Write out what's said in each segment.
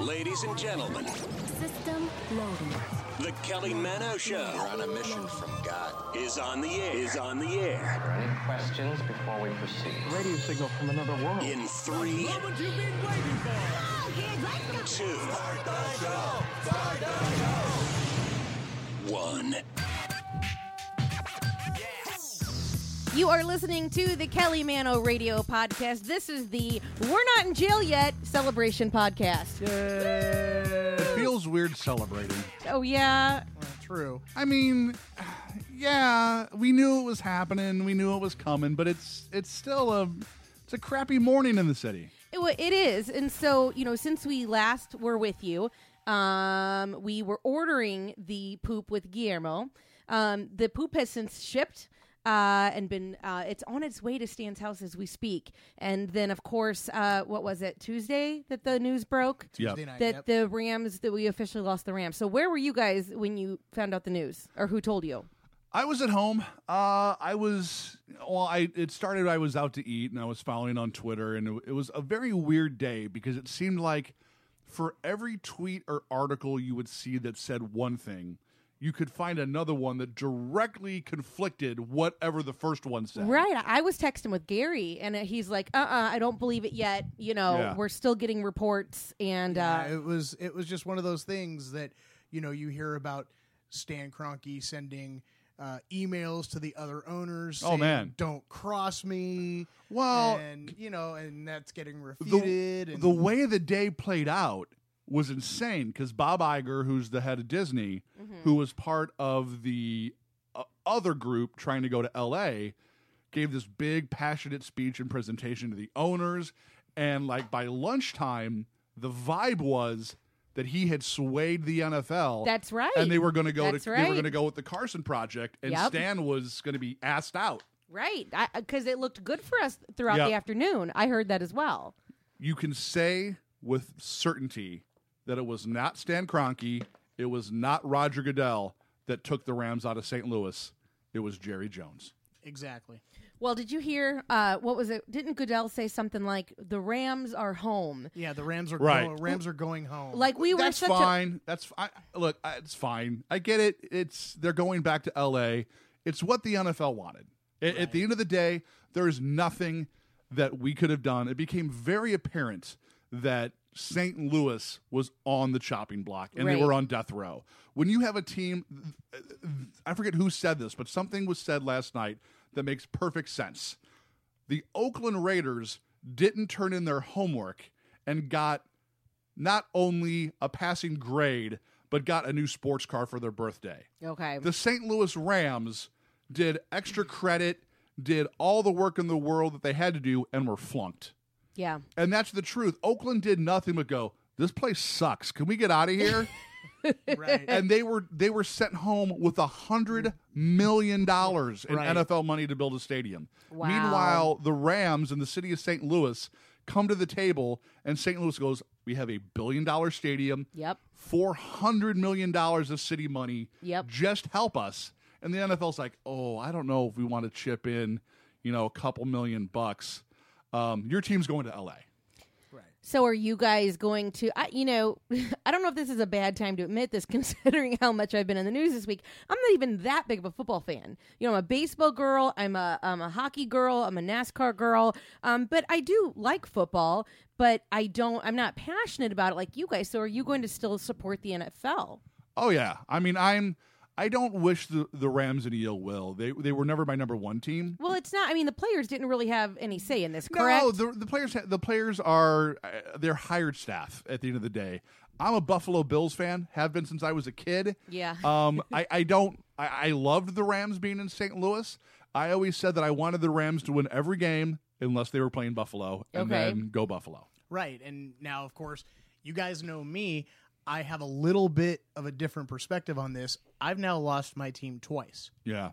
Ladies and gentlemen, System loading. the Kelly Mano Show. We're on a mission from God. Is on the air. Are there any questions before we proceed? Radio signal from another world. In 3, 2, 1. You are listening to the Kelly Mano Radio Podcast. This is the We're Not in Jail Yet celebration podcast. It feels weird celebrating. Oh, yeah. True. I mean, yeah, we knew it was happening. We knew it was coming, but it's still a crappy morning in the city. It is. And so, since we last were with you, we were ordering the poop with Guillermo. The poop has since shipped. And been it's on its way to Stan's house as we speak. And then, of course, what was it, Tuesday that the news broke? Tuesday night, that the Rams, that we officially lost the Rams. So where were you guys when you found out the news? Or who told you? I was at home. I was out to eat, and I was following on Twitter, and it was a very weird day because it seemed like for every tweet or article you would see that said one thing, you could find another one that directly conflicted whatever the first one said. Right. I was texting with Gary, and he's like, I don't believe it yet. We're still getting reports. And it was just one of those things that, you hear about Stan Kroenke sending emails to the other owners saying, man, don't cross me. Well, and that's getting refuted. The way the day played out was insane because Bob Iger, who's the head of Disney, who was part of the other group trying to go to L.A., gave this big, passionate speech and presentation to the owners. And by lunchtime, the vibe was that he had swayed the NFL. That's right. And they were going to go. That's They right. were going to go with the Carson Project, and Yep. Stan was going to be asked out. right, because it looked good for us throughout Yep. the afternoon. I heard that as well. You can say with certainty that it was not Stan Kroenke, it was not Roger Goodell that took the Rams out of St. Louis. It was Jerry Jones. Exactly. Well, did you hear, what was it? Didn't Goodell say something like, the Rams are home? Yeah, the Rams are Right. Rams are going home. Like we were That's such fine. Look, it's fine. I get it. They're going back to L.A. It's what the NFL wanted. At the end of the day, there is nothing that we could have done. It became very apparent that St. Louis was on the chopping block and they Right. were on death row. When you have a team, I forget who said this, but something was said last night that makes perfect sense. The Oakland Raiders didn't turn in their homework and got not only a passing grade, but got a new sports car for their birthday. Okay. The St. Louis Rams did extra credit, did all the work in the world that they had to do, and were flunked. Yeah. And that's the truth. Oakland did nothing but go, this place sucks. Can we get out of here? Right. And they were sent home with $100 million in Right. NFL money to build a stadium. Wow. Meanwhile, the Rams in the city of St. Louis come to the table, and St. Louis goes, we have $1 billion stadium, Yep. $400 million of city money. Yep. Just help us. And the NFL's like, oh, I don't know if we want to chip in, a couple $1,000,000. Your team's going to L.A. So are you guys going to, I don't know if this is a bad time to admit this considering how much I've been in the news this week. I'm not even that big of a football fan. I'm a baseball girl. I'm a hockey girl. I'm a NASCAR girl. But I do like football, but I'm not passionate about it like you guys. So are you going to still support the NFL? Oh, yeah. I mean, I don't wish the Rams any ill will. They were never my number one team. Well, it's not. I mean, the players didn't really have any say in this, correct? No, the players are they're hired staff at the end of the day. I'm a Buffalo Bills fan, have been since I was a kid. Yeah. I loved the Rams being in St. Louis. I always said that I wanted the Rams to win every game unless they were playing Buffalo, and then go Buffalo. Right. And now, of course, you guys know me. I have a little bit of a different perspective on this. I've now lost my team twice. Yeah.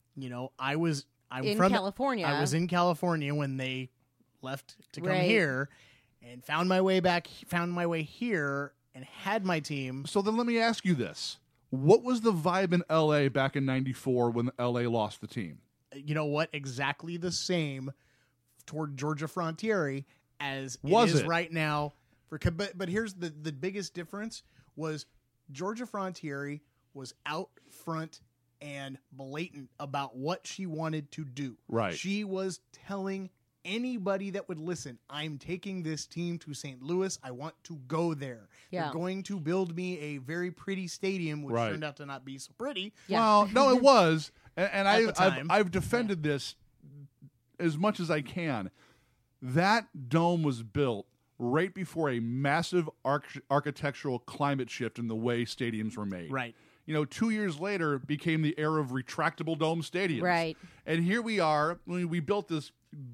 I'm in from California. I was in California when they left to come Right. here, and found my way here, and had my team. So then let me ask you this. What was the vibe in L.A. back in 94 when L.A. lost the team? You know what? Exactly the same toward Georgia Frontiere as Was it is it? right now for But here's the biggest difference was Georgia Frontieri was out front and blatant about what she wanted to do. Right. She was telling anybody that would listen, I'm taking this team to St. Louis. I want to go there. Yeah. You're going to build me a very pretty stadium, which Right. turned out to not be so pretty. Yeah. Well, no, it was, and At the time. I've defended this as much as I can. That dome was built right before a massive architectural climate shift in the way stadiums were made. Right. 2 years later became the era of retractable dome stadiums. Right. And here we are. We built this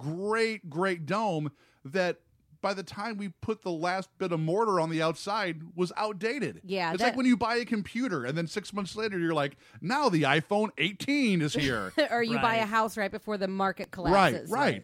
great dome that by the time we put the last bit of mortar on the outside was outdated. Yeah, It's that- like when you buy a computer and then 6 months later you're like, now the iPhone 18 is here. Or you buy Right. a house right before the market collapses. Right.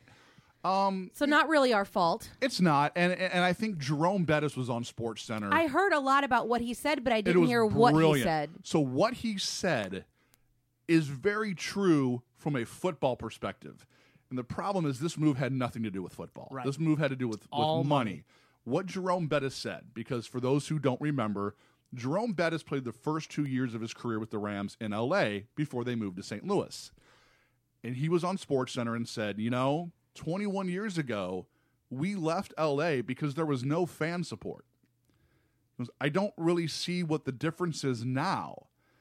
So not really our fault. It's not. And I think Jerome Bettis was on Sports Center. I heard a lot about what he said, but I It didn't was hear what he brilliant. said. So what he said is very true from a football perspective. And the problem is this move had nothing to do with football. Right. This move had to do with All money. What Jerome Bettis said, because for those who don't remember, Jerome Bettis played the first 2 years of his career with the Rams in L.A. before they moved to St. Louis. And he was on Sports Center and said, 21 years ago, we left L.A. because there was no fan support. He goes, I don't really see what the difference is now.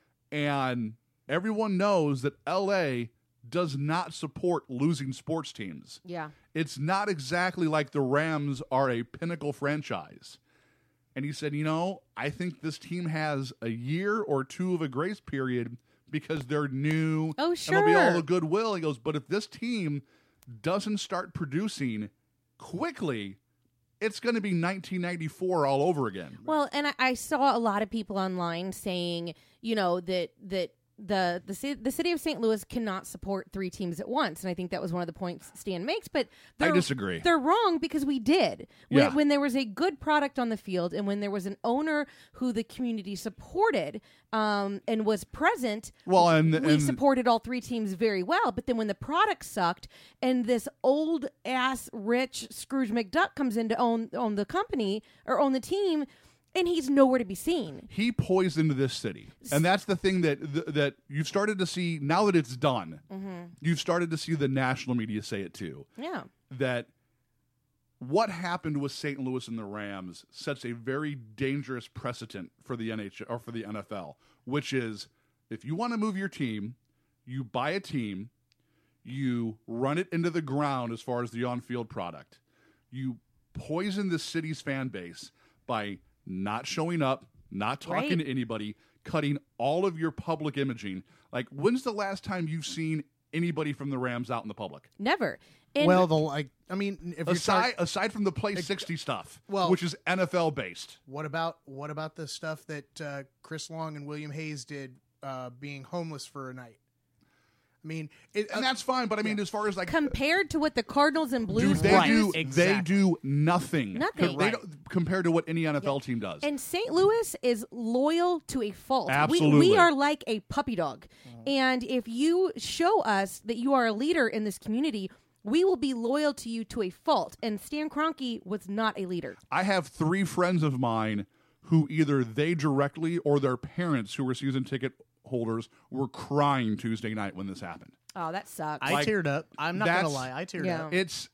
And everyone knows that L.A. does not support losing sports teams. Yeah. It's not exactly like the Rams are a pinnacle franchise. And he said, I think this team has a year or two of a grace period because they're new. Oh, And there'll be all sure. the goodwill. He goes, but if this team doesn't start producing quickly, it's going to be 1994 all over again. Well, and I saw a lot of people online saying, that the city of St. Louis cannot support 3 teams at once, and I think that was one of the points Stan makes. But I disagree. They're wrong because we did Yeah. when there was a good product on the field, and when there was an owner who the community supported and was present. Well, and we supported all 3 teams very well. But then when the product sucked, and this old ass rich Scrooge McDuck comes in to own the company or own the team. And he's nowhere to be seen. he poisoned this city, and that's the thing that you've started to see now that it's done. Mm-hmm. You've started to see the national media say it too. Yeah. That what happened with St. Louis and the Rams sets a very dangerous precedent for the NHL or for the NFL, which is if you want to move your team, you buy a team, you run it into the ground as far as the on-field product. You poison the city's fan base by not showing up, not talking Right. to anybody, cutting all of your public imaging. Like, when's the last time you've seen anybody from the Rams out in the public? Never. And Well, if you're Aside from the Play 60 stuff, well- which is NFL based. what about the stuff that Chris Long and William Hayes did, being homeless for a night? I mean, And that's fine, but I mean, as far as like compared to what the Cardinals and dude, Blues they Right. do Exactly. they do nothing. Nothing. They Right. don't, compared to what any NFL team does. And St. Louis is loyal to a fault. Absolutely. We are like a puppy dog. And if you show us that you are a leader in this community, we will be loyal to you to a fault. And Stan Kroenke was not a leader. I have 3 friends of mine who either they directly or their parents who were season ticket holders were crying Tuesday night when this happened. Oh, that sucks. I Like, teared up. I'm not gonna that's- lie, I teared Yeah. up.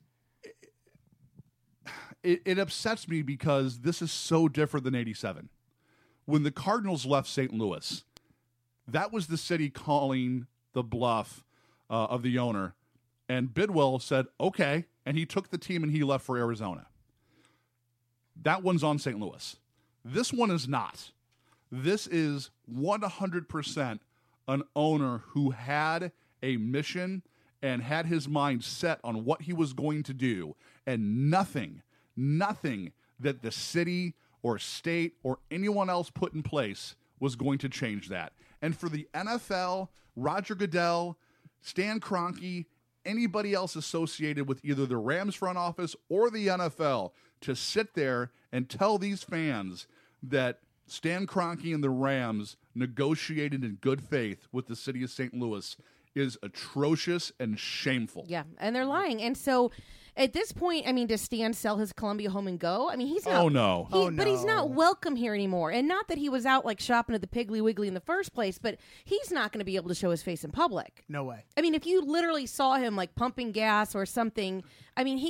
It upsets me because this is so different than 87. When the Cardinals left St. Louis, that was the city calling the bluff of the owner. And Bidwell said, okay. And he took the team and he left for Arizona. That one's on St. Louis. This one is not. This is 100% an owner who had a mission and had his mind set on what he was going to do, and nothing that the city or state or anyone else put in place was going to change that. And for the NFL, Roger Goodell, Stan Kroenke, anybody else associated with either the Rams front office or the NFL to sit there and tell these fans that Stan Kroenke and the Rams negotiated in good faith with the city of St. Louis is atrocious and shameful. Yeah, and they're lying. And so at this point, I mean, does Stan sell his Columbia home and go? I mean, he's not. Oh, no. But he's not welcome here anymore. And not that he was out like shopping at the Piggly Wiggly in the first place, but he's not going to be able to show his face in public. No way. I mean, if you literally saw him like pumping gas or something, I mean,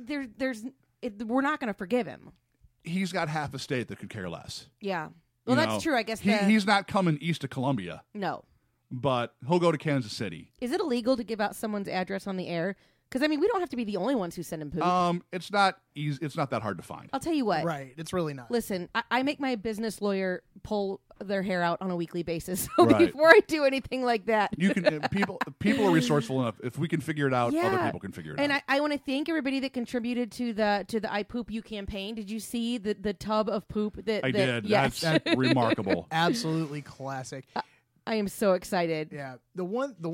we're not going to forgive him. He's got half a state that could care less. Yeah. Well, that's true. I guess he's not coming east of Columbia. No. But he'll go to Kansas City. Is it illegal to give out someone's address on the air? Because, I mean, we don't have to be the only ones who send him poop. It's not easy. It's not that hard to find. I'll tell you what. Right. It's really not. Listen, I make my business lawyer pull their hair out on a weekly basis. So Right. before I do anything like that. You can people are resourceful enough. If we can figure it out, Yeah. other people can figure it out. And I want to thank everybody that contributed to the I Poop You campaign. Did you see the tub of poop that I did. Yes. That's remarkable. Absolutely classic. I am so excited. Yeah. The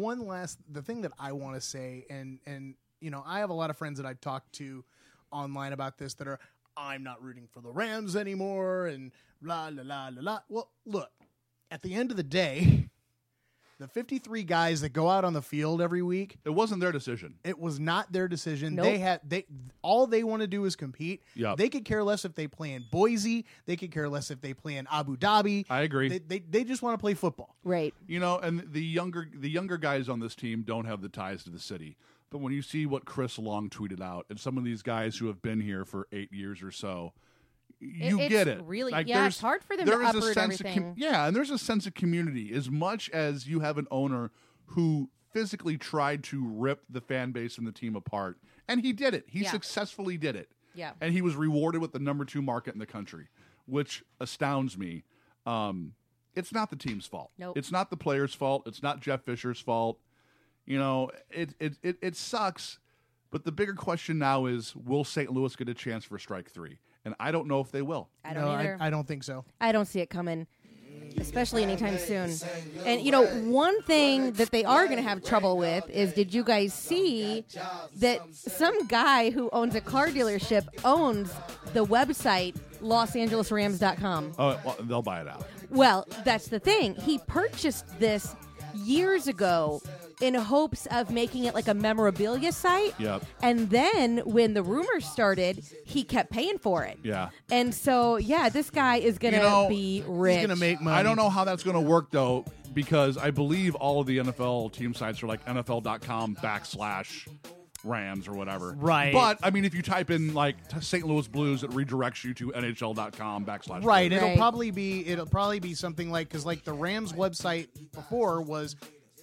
thing that I want to say, and you know, I have a lot of friends that I've talked to online about this that are, I'm not rooting for the Rams anymore, and blah, la, la, la, la. Well, look, at the end of the day, the 53 guys that go out on the field every week, It wasn't their decision. it was not their decision. Nope. All they want to do is compete. Yep. They could care less if they play in Boise. They could care less if they play in Abu Dhabi. I agree. They just want to play football. Right. You know, and the younger guys on this team don't have the ties to the city. But when you see what Chris Long tweeted out, and some of these guys who have been here for 8 years or so, you It's get it. really- Like, yeah, there's- it's hard for them there to is a uproot sense everything. and there's a sense of community. As much as you have an owner who physically tried to rip the fan base and the team apart, and he did it. He Yeah. successfully did it. Yeah. And he was rewarded with the number 2 market in the country, which astounds me. It's not the team's fault. Nope. It's not the players' fault. It's not Jeff Fisher's fault. You know, it sucks. But the bigger question now is, will St. Louis get a chance for strike 3? And I don't know if they will. I don't No, either. I don't think so. I don't see it coming, especially anytime soon. And, you know, one thing that they are going to have trouble with is, did you guys see that some guy who owns a car dealership owns the website LosAngelesRams.com? Oh, well, they'll buy it out. Well, that's the thing. He purchased this years ago in hopes of making it like a memorabilia site. Yep. And then when the rumors started, he kept paying for it. Yeah. And so, yeah, this guy is going to be rich. He's going to make money. I don't know how that's going to work, though, because I believe all of the NFL team sites are like NFL.com/Rams or whatever. Right. But, I mean, if you type in, like, St. Louis Blues, it redirects you to NHL.com/. Right. It'll Right. probably be something like, because like the Rams website before was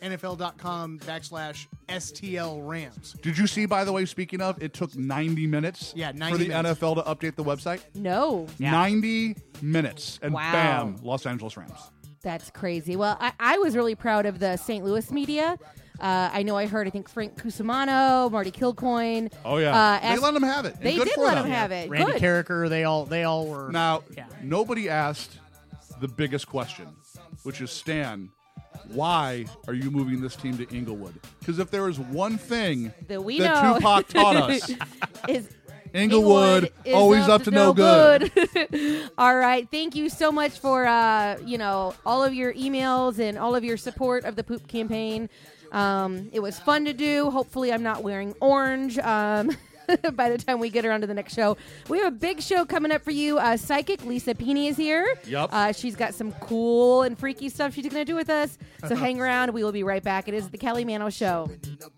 NFL.com/STL Rams. Did you see, by the way, speaking of, it took 90 minutes Yeah, 90 for the minutes. NFL to update the website? No, 90 minutes. And Wow. bam, Los Angeles Rams. that's crazy. Well, I was really proud of the St. Louis media. I know I think Frank Cusimano, Marty Kilcoyne. Oh, yeah. They asked- let them have it. And They good did for let them. him have it. Randy Good. Carricker, they all were. Now, Yeah. nobody asked the biggest question, which is, Stan, why are you moving this team to Inglewood? Because if there is one thing That we know. Tupac taught us, Is Inglewood, is always up to no good. All right. Thank you so much for all of your emails and all of your support of the Poop campaign. It was fun to do. Hopefully I'm not wearing orange by the time we get around to the next show. We have a big show coming up for you. Psychic Lisa Pini is here. Yep. She's got some cool and freaky stuff she's going to do with us. So hang around. We will be right back. It is the Kelly Mano Show.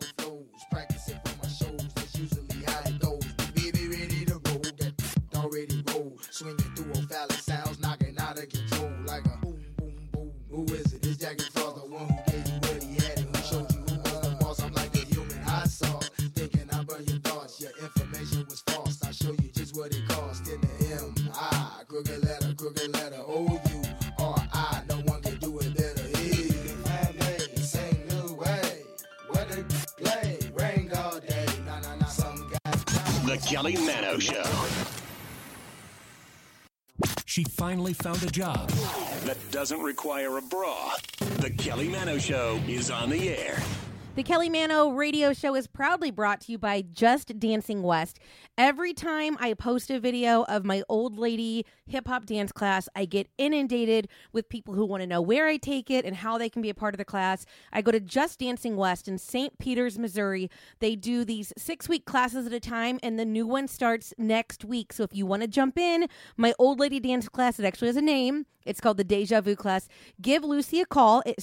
Swinging through all phallic sounds, knocking out of control like a boom, boom, boom. Who is it? Is Jackie Frost the one who gave you what he had and who showed you who was the boss? I'm like a human hot sauce, thinking I burn your thoughts. Your information was false. I show you just what it cost in the M.I. Crooked letter, O-U-R-I. No one can do it better. Hey, family, sing new way. What a play, rain all day. Nah, some guy. The Kelly Mano Show. She finally found a job. That doesn't require a bra. The Kelly Mano Show is on the air. The Kelly Mano radio show is proudly brought to you by Just Dancing West. Every time I post a video of my old lady hip-hop dance class, I get inundated with people who want to know where I take it and how they can be a part of the class. I go to Just Dancing West in St. Peters, Missouri. They do these 6-week classes at a time, and the new one starts next week. So if you want to jump in, my old lady dance class, it actually has a name. It's called the Deja Vu class. Give Lucy a call at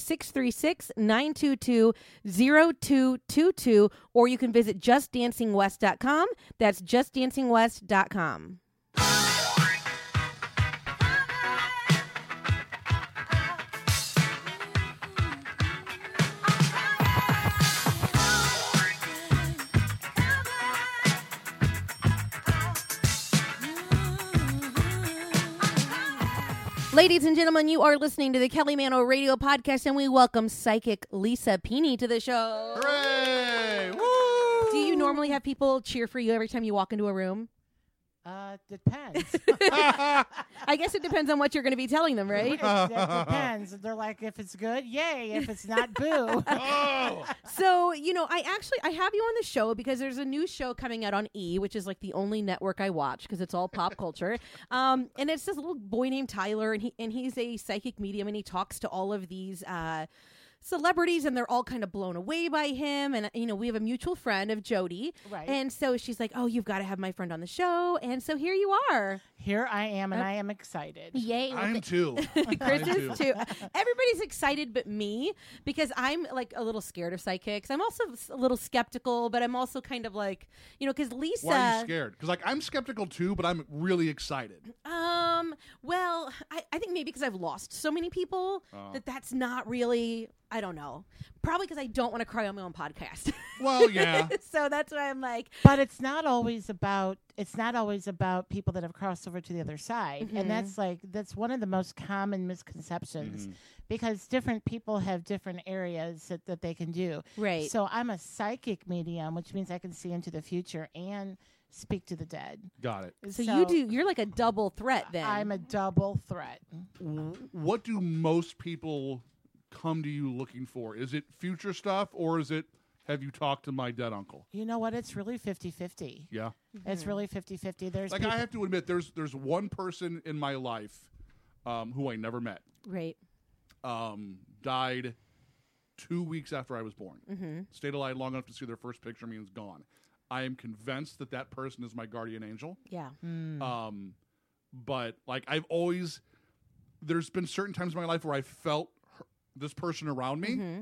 636-922-0222, or you can visit justdancingwest.com. That's justdancingwest.com. Ladies and gentlemen, you are listening to the Kelly Mano Radio Podcast, and we welcome psychic Lisa Pini to the show. Hooray! Woo! Do you normally have people cheer for you every time you walk into a room? Depends. I guess it depends on what you're going to be telling them, right? It depends. They're like, if it's good, yay. If it's not, boo. Oh! So, I have you on the show because there's a new show coming out on E, which is like the only network I watch because it's all pop culture. And it's this little boy named Tyler, and he's a psychic medium, and he talks to all of these celebrities, and they're all kind of blown away by him. And we have a mutual friend of Jody, Right. And so she's like, "Oh, you've got to have my friend on the show." And so here you are. Here I am, and I am excited. Yay! I'm too. Chris I'm is too. Everybody's excited but me because I'm like a little scared of psychics. I'm also a little skeptical, but I'm also kind of like, because Lisa. Why are you scared? Because I'm skeptical too, but I'm really excited. Well, I think maybe because I've lost so many people that's not really. I don't know. Probably because I don't want to cry on my own podcast. Well, yeah. So that's why I'm like. But it's not always about people that have crossed over to the other side. And that's one of the most common misconceptions because different people have different areas that they can do. Right. So I'm a psychic medium, which means I can see into the future and speak to the dead. Got it. So you're like a double threat then. I'm a double threat. What do most people come to you looking for? Is it future stuff, or is it, have you talked to my dead uncle? You know what? It's really 50-50. Yeah. It's really 50-50. There's I have to admit, there's one person in my life who I never met. Right. Died 2 weeks after I was born. Stayed alive long enough to see their first picture of me and is gone. I am convinced that person is my guardian angel. Yeah. But I've always, there's been certain times in my life where I felt this person around me.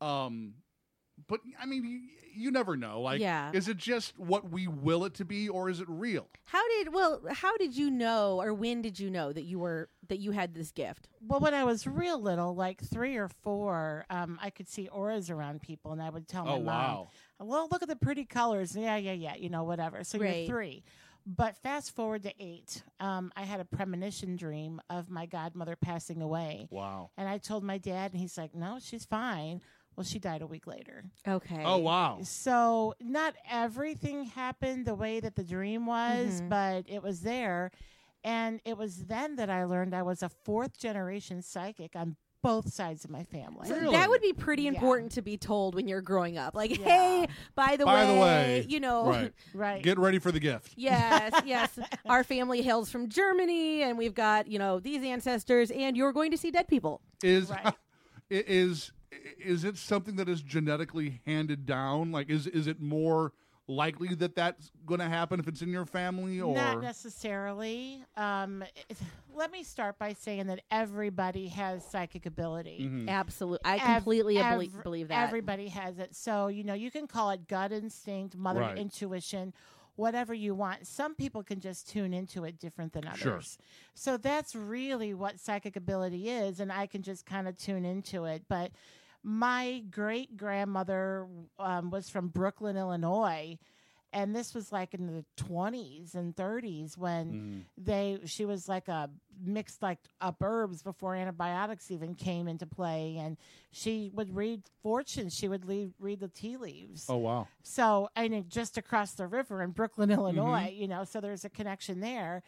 But I mean, you never know. Is it just what we will it to be, or is it real? How did you know, or when did you know that you had this gift? Well, when I was real little, like 3 or 4, I could see auras around people, and I would tell my mom, wow. "Well, look at the pretty colors." Yeah, whatever. So Right. you're 3. But fast forward to 8, I had a premonition dream of my godmother passing away. Wow. And I told my dad, and he's like, "No, she's fine." Well, she died a week later. Okay. Oh, wow. So not everything happened the way that the dream was, but it was there. And it was then that I learned I was a 4th-generation psychic on both sides of my family. So Really? that would be pretty important to be told when you're growing up. Like, hey, by the way, right. Right. Get ready for the gift. Yes. Our family hails from Germany, and we've got, these ancestors, and you're going to see dead people. Is Right. is it something that is genetically handed down? Is it more likely that that's going to happen if it's in your family, or Not necessarily. Let me start by saying that everybody has psychic ability. Absolutely. I completely believe that. Everybody has it. So, you can call it gut instinct, mother Right. intuition, whatever you want. Some people can just tune into it different than others. Sure. So that's really what psychic ability is, and I can just kind of tune into it. But my great-grandmother was from Brooklyn, Illinois, and this was like in the 20s and 30s when she was like mixed up herbs before antibiotics even came into play, and she would read fortunes. She would read the tea leaves. Oh, wow. So, just across the river in Brooklyn, Illinois, so there's a connection there.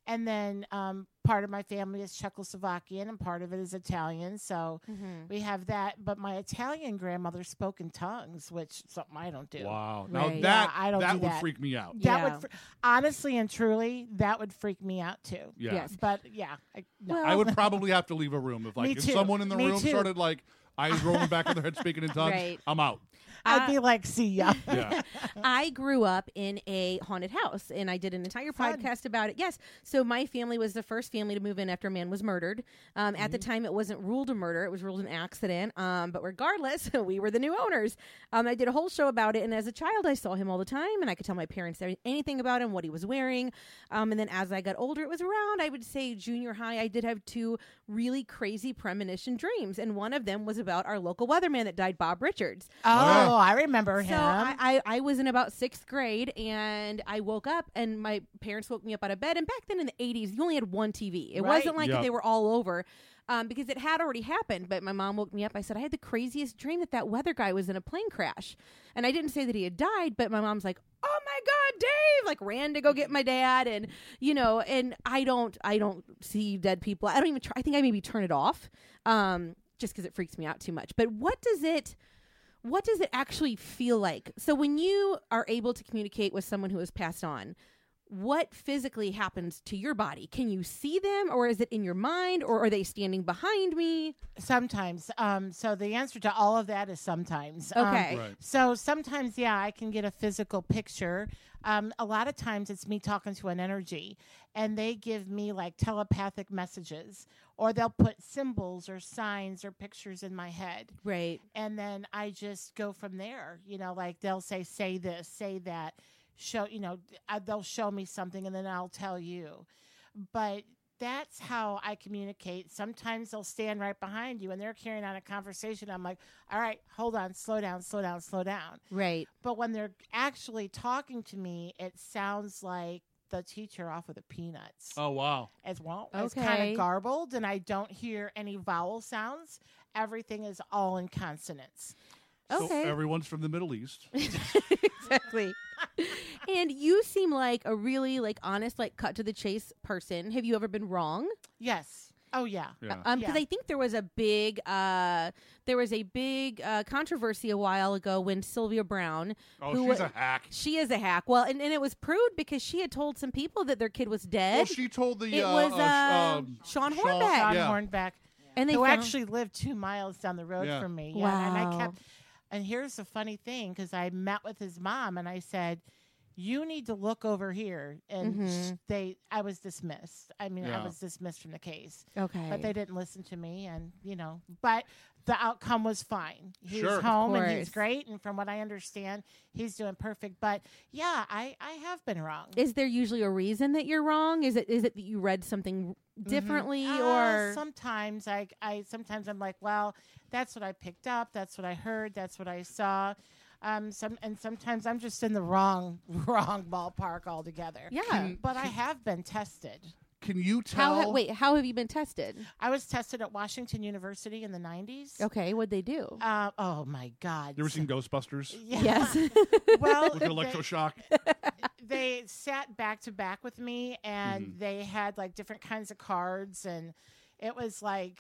And then part of my family is Czechoslovakian and part of it is Italian. So we have that. But my Italian grandmother spoke in tongues, which is something I don't do. Wow. Right. Now I don't that do would that. freak me out. That Yeah. would, honestly and truly, that would freak me out too. Yeah. Yes. But yeah, no. Well, I would probably have to leave a room if Me if too. someone in the Me room too. started like eyes rolling back in their head speaking in tongues. Right. I'm out. I'd be like, see ya. Yeah. I grew up in a haunted house, and I did an entire Fun. podcast about it. Yes. So my family was the first family to move in after a man was murdered. At the time, it wasn't ruled a murder. It was ruled an accident. But regardless, we were the new owners. I did a whole show about it, and as a child, I saw him all the time, and I could tell my parents anything about him, what he was wearing. And then as I got older, it was around, I would say, junior high, I did have 2 really crazy premonition dreams, and one of them was about our local weatherman that died, Bob Richards. Oh, I remember him. So I was in about 6th grade, and I woke up, and my parents woke me up out of bed. And back then in the 80s, you only had one TV. It Right. wasn't like Yep. they were all over. Because it had already happened, but my mom woke me up. I said, I had the craziest dream that weather guy was in a plane crash. And I didn't say that he had died, but my mom's like, oh my God, Dave, like ran to go get my dad. And, and I don't see dead people. I don't even try. I think I maybe turn it off, just because it freaks me out too much. But what does it actually feel like? So when you are able to communicate with someone who has passed on, what physically happens to your body? Can you see them, or is it in your mind, or are they standing behind me? Sometimes. So the answer to all of that is sometimes. Okay. Right. So sometimes, yeah, I can get a physical picture. A lot of times it's me talking to an energy, and they give me like telepathic messages, or they'll put symbols or signs or pictures in my head. Right. And then I just go from there. Like they'll say this, say that. They'll show me something, and then I'll tell you. But that's how I communicate. Sometimes they'll stand right behind you and they're carrying on a conversation. I'm like, all right, hold on, slow down. Right. But when they're actually talking to me, it sounds like the teacher off of the Peanuts. Oh wow. It's kind Okay. of garbled, and I don't hear any vowel sounds. Everything is all in consonants. So Okay. everyone's from the Middle East. Exactly. And you seem like a really honest, cut to the chase person. Have you ever been wrong? Yes. Oh yeah. Yeah. Because Yeah. I think there was a big controversy a while ago when Sylvia Brown, Oh, who she's wa- a hack. she is a hack. Well, and it was proved because she had told some people that their kid was dead. Well, she told the It was, Sean Hornbeck. John Yeah. Hornbeck, and they who found- actually lived 2 miles down the road Yeah. from me. Yeah, and I Wow. kept. And here's the funny thing, because I met with his mom, and I said, "You need to look over here." And I was dismissed. I mean, Yeah. I was dismissed from the case. Okay. But they didn't listen to me, and but the outcome was fine. He's Sure. Of home and he's course. great, and from what I understand, he's doing perfect. But yeah, I have been wrong. Is there usually a reason that you're wrong? Is it that you read something differently, or sometimes sometimes I'm like, well, that's what I picked up, that's what I heard, that's what I saw. Sometimes I'm just in the wrong ballpark altogether. yeah? But I have been tested. Can you tell? How have you been tested? I was tested at Washington University in the 90s. Okay, what'd they do? Oh my God. You ever seen Ghostbusters? Yeah. Yes. Well, With an electroshock? they sat back to back with me, and they had like different kinds of cards, and it was like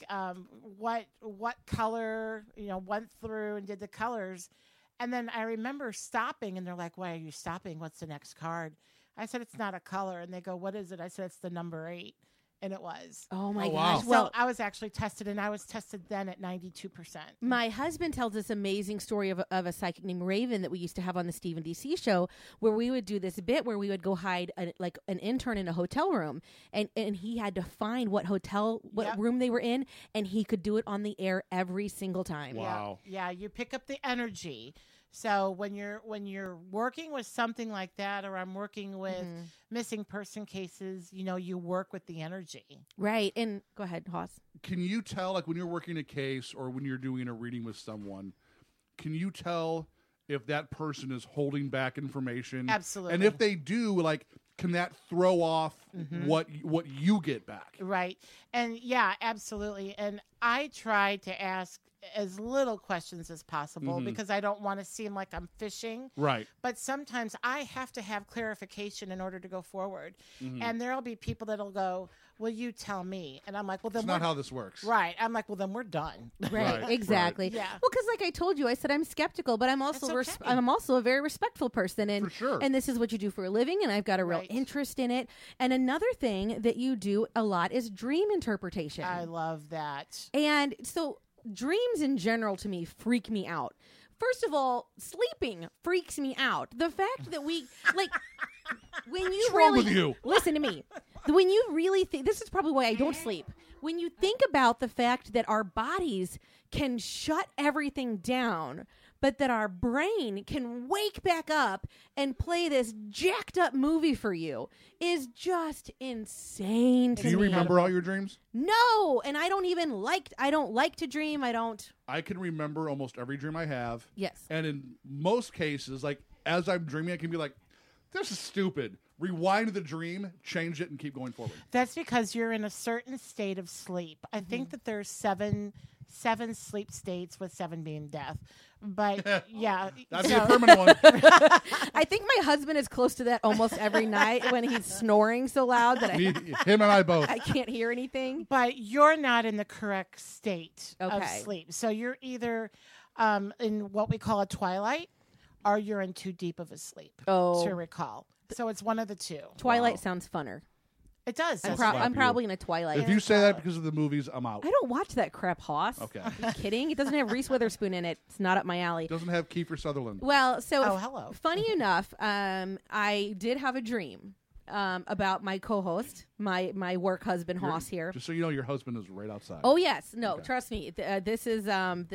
what color went through and did the colors. And then I remember stopping, and they're like, "Why are you stopping? What's the next card?" I said, "It's not a color." And they go, "What is it?" I said, "It's the number 8." And it was. Oh my Oh, wow. gosh. So Well, I was actually tested, and I was tested then at 92%. my husband tells this amazing story of a psychic named Raven that we used to have on the Stephen DC show, where we would do this bit where we would go hide an intern in a hotel room, and he had to find what Yep. room they were in, and he could do it on the air every single time. Wow. Yeah, you pick up the energy. So when you're working with something like that, or I'm working with missing person cases, you work with the energy. Right. And go ahead, Hoss. Can you tell, like when you're working a case or when you're doing a reading with someone, can you tell if that person is holding back information? Absolutely. And if they do, like, can that throw off what you get back? Right. And yeah, absolutely. And I try to ask as little questions as possible because I don't want to seem like I'm fishing. Right. But sometimes I have to have clarification in order to go forward. And there'll be people that'll go, well, you tell me. And I'm like, well, then It's not how this works. Right. I'm like, well, then we're done. Right, Right, exactly. right. Yeah. Well, because like I told you, I said I'm skeptical, but I'm also That's okay. I'm also a very respectful person, and For sure. and this is what you do for a living, and I've got a real Right. interest in it. And another thing that you do a lot is dream interpretation. I love that. And so dreams in general to me freak me out. First of all, sleeping freaks me out. The fact that we like when you What's wrong really with you? listen to me. When you really think this is probably why I don't sleep. When you think about the fact that our bodies can shut everything down, but that our brain can wake back up and play this jacked up movie for you is just insane to Do you me. remember all your dreams? No, and I don't like to dream. I don't. I can remember almost every dream I have. Yes. And in most cases, like as I'm dreaming, I can be like, this is stupid. Rewind the dream, change it, and keep going forward. That's because you're in a certain state of sleep. I think that there's seven sleep states, with 7 being death. But yeah, That's so- a permanent one. I think my husband is close to that almost every night when he's snoring so loud that Him and I both. I can't hear anything. But you're not in the correct state of Okay. sleep. So you're either in what we call a twilight, or you're in too deep of a sleep. Oh. To recall. So it's one of the two. Twilight sounds funner. It does. I'm, doesn't it? I'm probably in a Twilight. If you say that because of the movies, I'm out. I don't watch that crap, Hoss. Okay. Are you kidding? It doesn't have Reese Witherspoon in it. It's not up my alley. Doesn't have Kiefer Sutherland. Well, so Oh, hello. funny enough, I did have a dream about my co-host, my work husband Hoss here. Just so you know, your husband is right outside. Oh yes, no, trust me. This is, and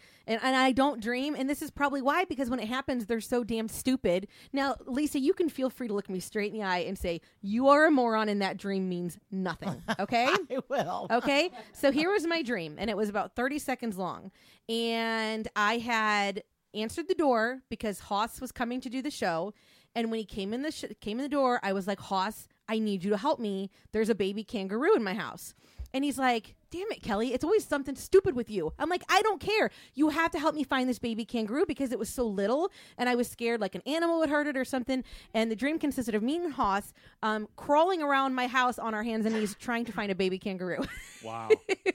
I don't dream, and this is probably why, because when it happens, they're so damn stupid. Now, Lisa, you can feel free to look me straight in the eye and say you are a moron, and that dream means nothing. Okay, I will. okay. So here was my dream, and it was about 30 seconds long, and I had answered the door because Hoss was coming to do the show. And when he came in the door, I was like, Hoss, I need you to help me. There's a baby kangaroo in my house. And he's like, damn it, Kelly, it's always something stupid with you. I'm like, I don't care. You have to help me find this baby kangaroo because it was so little. And I was scared like an animal would hurt it or something. And the dream consisted of me and Hoss crawling around my house on our hands and knees trying to find a baby kangaroo. Wow.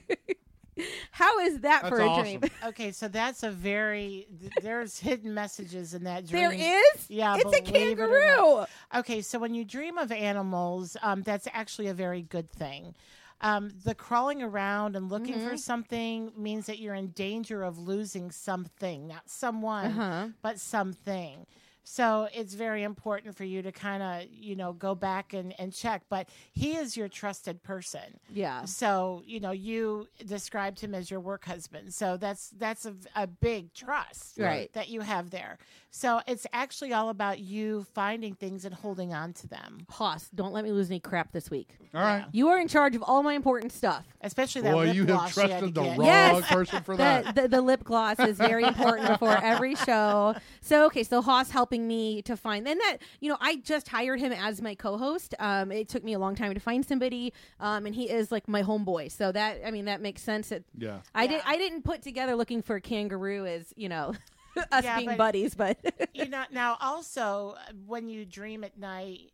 How is that That's for a awesome. dream? Okay, so that's there's hidden messages in that dream. There is? Yeah, It's a believe it or kangaroo. not. Okay, so when you dream of animals, that's actually a very good thing. The crawling around and looking for something means that you're in danger of losing something, not someone, but something. So it's very important for you to kind of, go back and check. But he is your trusted person. Yeah. So, you described him as your work husband. So that's a big trust Right. that you have there. So it's actually all about you finding things and holding on to them. Hoss, don't let me lose any crap this week. All right. You are in charge of all my important stuff. Especially that Boy, lip you gloss have you had to trusted the get. wrong Yes. person for that. The lip gloss is very important before every show. So Hoss helping me to find, and that, I just hired him as my co-host. It took me a long time to find somebody, and he is like my homeboy. So that makes sense. Yeah. I didn't put together looking for a kangaroo as us Yeah, being but- buddies, but Now also when you dream at night,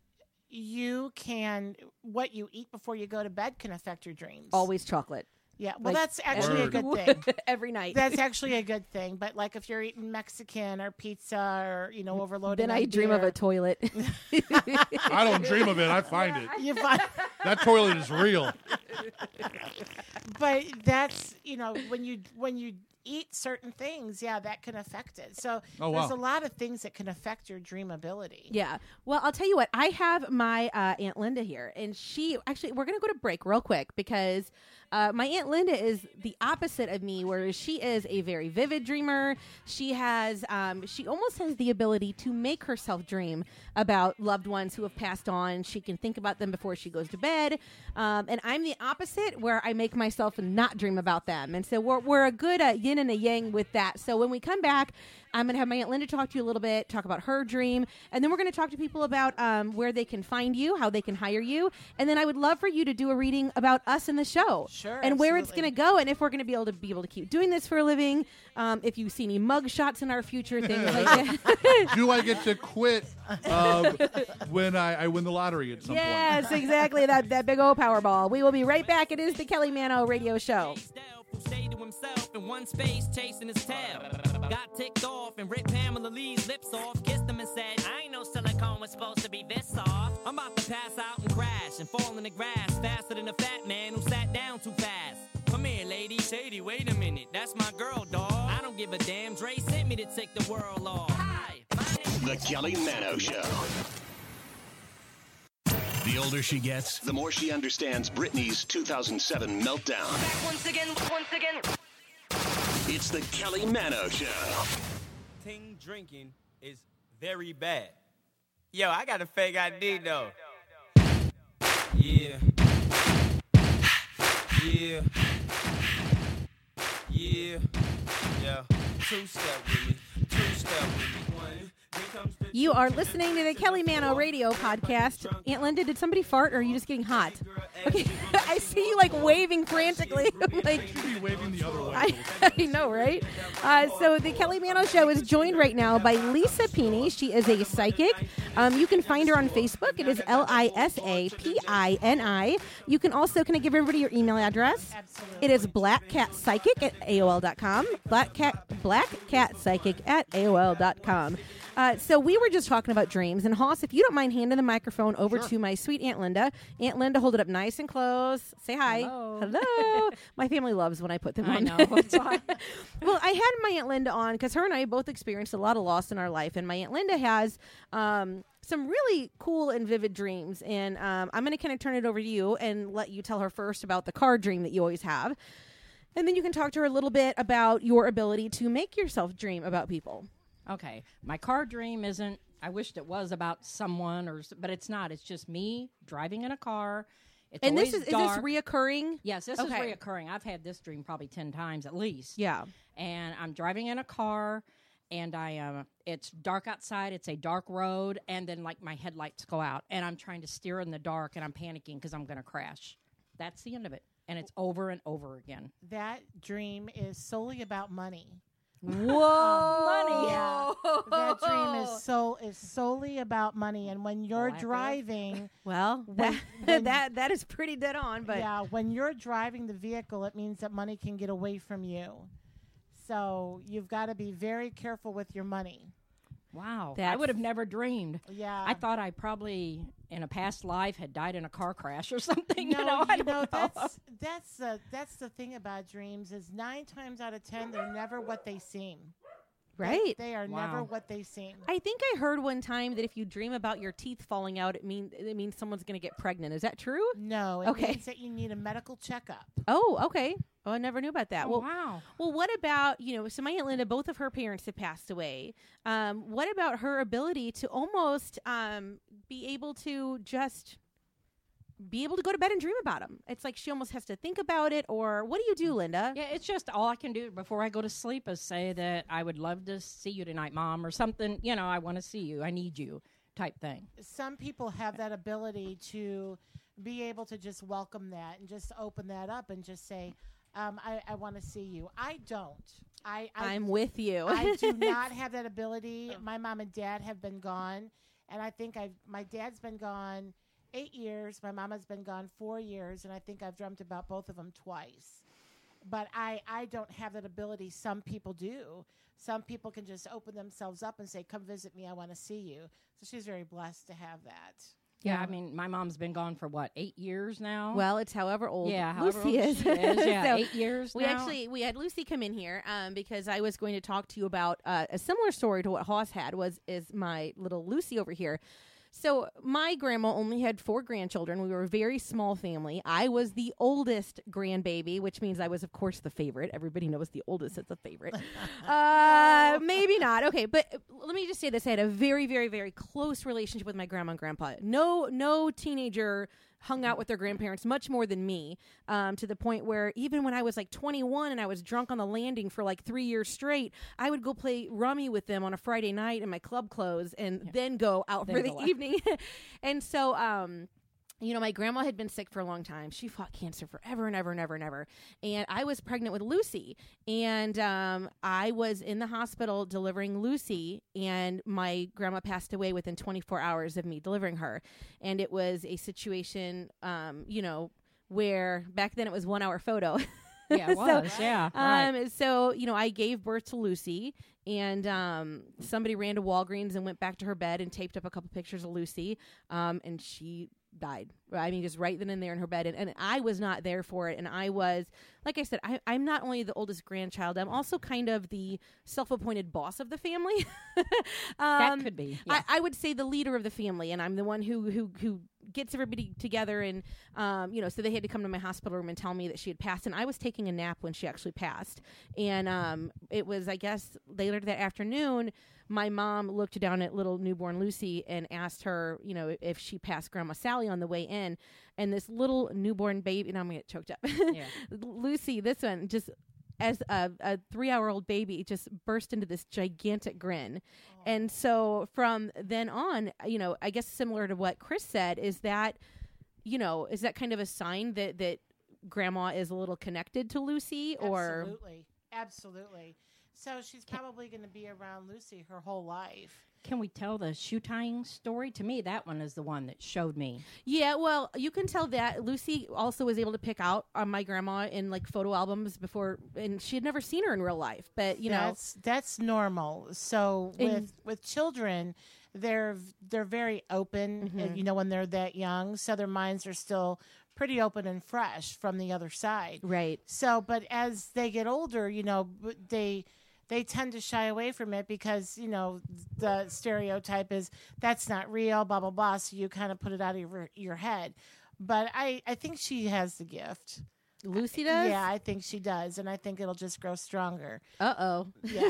what you eat before you go to bed can affect your dreams. always chocolate Yeah. Well, like, that's actually a Word. good thing. every night. That's actually a good thing. But like if you're eating Mexican or pizza or, overloading then on I dream of beer, a toilet. I don't dream of it. I find it. you find, That toilet is real. but that's, when you eat certain things, that can affect it. So Oh, there's wow. a lot of things that can affect your dream ability. Yeah. Well, I'll tell you what. I have my Aunt Linda here, and we're going to go to break real quick because my Aunt Linda is the opposite of me, whereas she is a very vivid dreamer. She almost has the ability to make herself dream about loved ones who have passed on. She can think about them before she goes to bed. And I'm the opposite, where I make myself not dream about them. And so we're a good yin and a yang with that. So when we come back, I'm going to have my Aunt Linda talk to you a little bit, talk about her dream, and then we're going to talk to people about where they can find you, how they can hire you, and then I would love for you to do a reading about us in the show. Sure. Sure. and where it's going absolutely. to go, and if we're going to be able to keep doing this for a living. If you see any mug shots in our future, things like that. Do I get to quit when I win the lottery at some point? Yes, exactly. That big old Powerball. We will be right back. It is the Kelly Mano Radio Show. Stayed to himself in one space, chasing his tail. Got ticked off and ripped Pamela Lee's lips off. Kissed him and said, I ain't know silicone was supposed to be this soft. I'm about to pass out and crash and fall in the grass faster than a fat man who sat down too fast. Come here, lady. Shady, wait a minute. That's my girl, dawg. I don't give a damn. Dre sent me to take the world off. Hi, my name The Kelly Mano Show. The older she gets, The more she understands Britney's 2007 meltdown. once again. It's the Kelly Mano Show. Ting drinking is very bad. Yo, I got a fake ID though. Yeah. Yeah. Yeah. Yeah. Two-step with me. Two-step with me. One. Here comes the You are listening to the Kelly Mano Radio Podcast. Aunt Linda, did somebody fart, or are you just getting hot? Okay, I see you like waving frantically. Like, Should be waving the other way. I know, right? So the Kelly Mano Show is joined right now by Lisa Pini. She is a psychic. You can find her on Facebook. It is LISAPINI. You can also, can I give everybody your email address? Absolutely. It is blackcatpsychic at AOL.com. Blackcatpsychic at AOL.com. So we were just talking about dreams. And Hoss, if you don't mind handing the microphone over to my sweet Aunt Linda. Aunt Linda, hold it up nice and close. Say hi. Hello. My family loves when I put them on. I know. It's fine. Well, I had my Aunt Linda on because her and I both experienced a lot of loss in our life. And my Aunt Linda has some really cool and vivid dreams. And I'm going to kind of turn it over to you and let you tell her first about the car dream that you always have. And then you can talk to her a little bit about your ability to make yourself dream about people. Okay. My car dream isn't, I wished it was about someone, but it's not. It's just me driving in a car. It's And always this is dark. this reoccurring? Yes, this Okay. is reoccurring. I've had this dream probably 10 times at least. Yeah. And I'm driving in a car, and it's dark outside. It's a dark road, and then like my headlights go out, and I'm trying to steer in the dark, and I'm panicking because I'm going to crash. That's the end of it, and it's over and over again. That dream is solely about money. Whoa. Money. Yeah. That dream is solely about money, and when you're Lack of. driving, Well, when- that is pretty dead on. But yeah, when you're driving the vehicle, it means that money can get away from you. So you've got to be very careful with your money. Wow. I That's- would have never dreamed. Yeah. I thought I probably, in a past life, had died in a car crash or something. No, I don't know. that's the thing about dreams is 9 times out of 10 they're never what they seem. right. They are Wow. never what they seem. I think I heard one time that if you dream about your teeth falling out, it means someone's going to get pregnant. Is that true? No, it Okay. means that you need a medical checkup. Oh, okay. Oh, I never knew about that. Oh, well, wow. Well, what about, so my Aunt Linda, both of her parents have passed away. What about her ability to almost be able to just be able to go to bed and dream about them? It's like she almost has to think about it, or what do you do, Linda? Yeah, it's just all I can do before I go to sleep is say that I would love to see you tonight, Mom, or something. I want to see you. I need you type thing. Some people have that ability to be able to just welcome that and just open that up and just say, I want to see you. I don't. I'm with you. I do not have that ability. My mom and dad have been gone, and I think my dad's been gone 8 years. My mom has been gone 4 years, and I think I've dreamt about both of them twice. But I don't have that ability. Some people do. Some people can just open themselves up and say, come visit me. I want to see you. So she's very blessed to have that. Yeah, I mean, my mom's been gone for, 8 years now? Well, it's however old however Lucy old is. she is. Yeah, So 8 years we now. we had Lucy come in here because I was going to talk to you about a similar story to what Hoss had is my little Lucy over here. So my grandma only had 4 grandchildren. We were a very small family. I was the oldest grandbaby, which means I was, of course, the favorite. Everybody knows the oldest is the favorite. Maybe not. Okay, but let me just say this. I had a very, very, very close relationship with my grandma and grandpa. No teenager hung out with their grandparents much more than me, to the point where even when I was like 21 and I was drunk on the landing for like 3 years straight, I would go play rummy with them on a Friday night in my club clothes and then go out for the evening. And so, my grandma had been sick for a long time. She fought cancer forever and ever and ever and ever. And I was pregnant with Lucy. And I was in the hospital delivering Lucy, and my grandma passed away within 24 hours of me delivering her. And it was a situation, where back then it was 1 hour photo. Yeah, it was. Right. So, I gave birth to Lucy, and somebody ran to Walgreens and went back to her bed and taped up a couple pictures of Lucy, and she died. I mean, just right then and there in her bed. And I was not there for it. And I was, like I said, I'm not only the oldest grandchild, I'm also kind of the self-appointed boss of the family. That could be. Yeah. I would say the leader of the family, and I'm the one who gets everybody together. And, so they had to come to my hospital room and tell me that she had passed. And I was taking a nap when she actually passed. And it was, I guess, later that afternoon, my mom looked down at little newborn Lucy and asked her, if she passed Grandma Sally on the way in. And this little newborn baby, and I'm going to get choked up. Yeah. Lucy, this one, just as a 3-hour-old baby, just burst into this gigantic grin. Oh. And so from then on, I guess similar to what Chris said, is that kind of a sign that Grandma is a little connected to Lucy? Or Absolutely. So she's probably going to be around Lucy her whole life. Can we tell the shoe tying story? To me, that one is the one that showed me. Yeah, well, you can tell that Lucy also was able to pick out my grandma in like photo albums before, and she had never seen her in real life. But that's normal. So with children, they're very open. Mm-hmm. When they're that young, so their minds are still pretty open and fresh from the other side. Right. So, but as they get older, they tend to shy away from it because, the stereotype is that's not real, blah, blah, blah. So you kind of put it out of your head. But I think she has the gift. Lucy does? Yeah, I think she does. And I think it'll just grow stronger. Uh-oh. Yeah.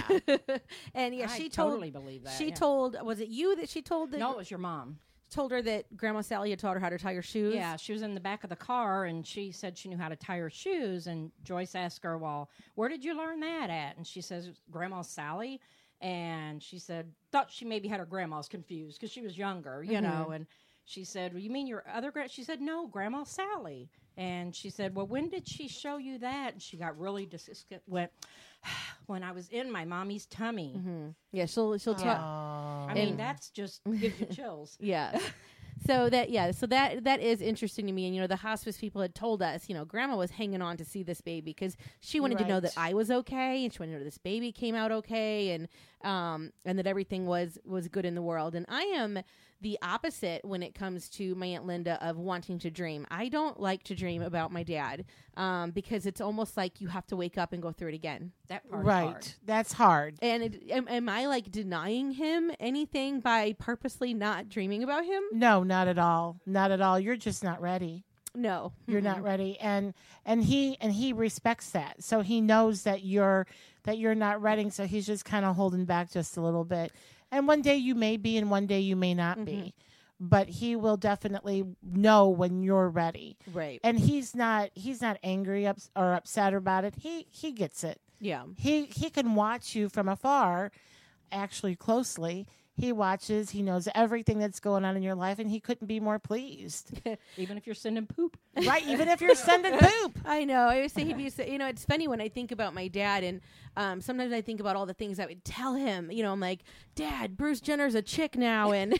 And yeah, I totally believe that. She told, was it you that she told? No, it was your mom. Told her that Grandma Sally had taught her how to tie her shoes? Yeah, she was in the back of the car, and she said she knew how to tie her shoes, and Joyce asked her, well, where did you learn that at? And she says, Grandma Sally, and she said, thought she maybe had her grandmas confused, because she was younger, and she said, well, you mean your other She said, no, Grandma Sally. And she said, well, when did she show you that? And she got really went, when I was in my mommy's tummy. Mm-hmm. Yeah, she'll talk. I mean, that's just gives you chills. Yeah. So that is interesting to me. And, the hospice people had told us, Grandma was hanging on to see this baby because she wanted to know that I was okay, and she wanted to know this baby came out okay, and that everything was good in the world. And I am the opposite when it comes to my Aunt Linda of wanting to dream. I don't like to dream about my dad because it's almost like you have to wake up and go through it again. That part right. is hard. That's hard. And am I like denying him anything by purposely not dreaming about him? No, not at all. Not at all. You're just not ready. No, you're not ready, and he respects that. So he knows that you're not ready. So he's just kind of holding back just a little bit. And one day you may be, and one day you may not be. But he will definitely know when you're ready. Right. And he's not angry or upset about it. He gets it. Yeah. He can watch you from afar, actually closely. He watches. He knows everything that's going on in your life, and he couldn't be more pleased. Even if you're sending poop. Right, even if you're sending poop. I know. I always say he'd be, it's funny when I think about my dad, and sometimes I think about all the things I would tell him. I'm like, Dad, Bruce Jenner's a chick now, and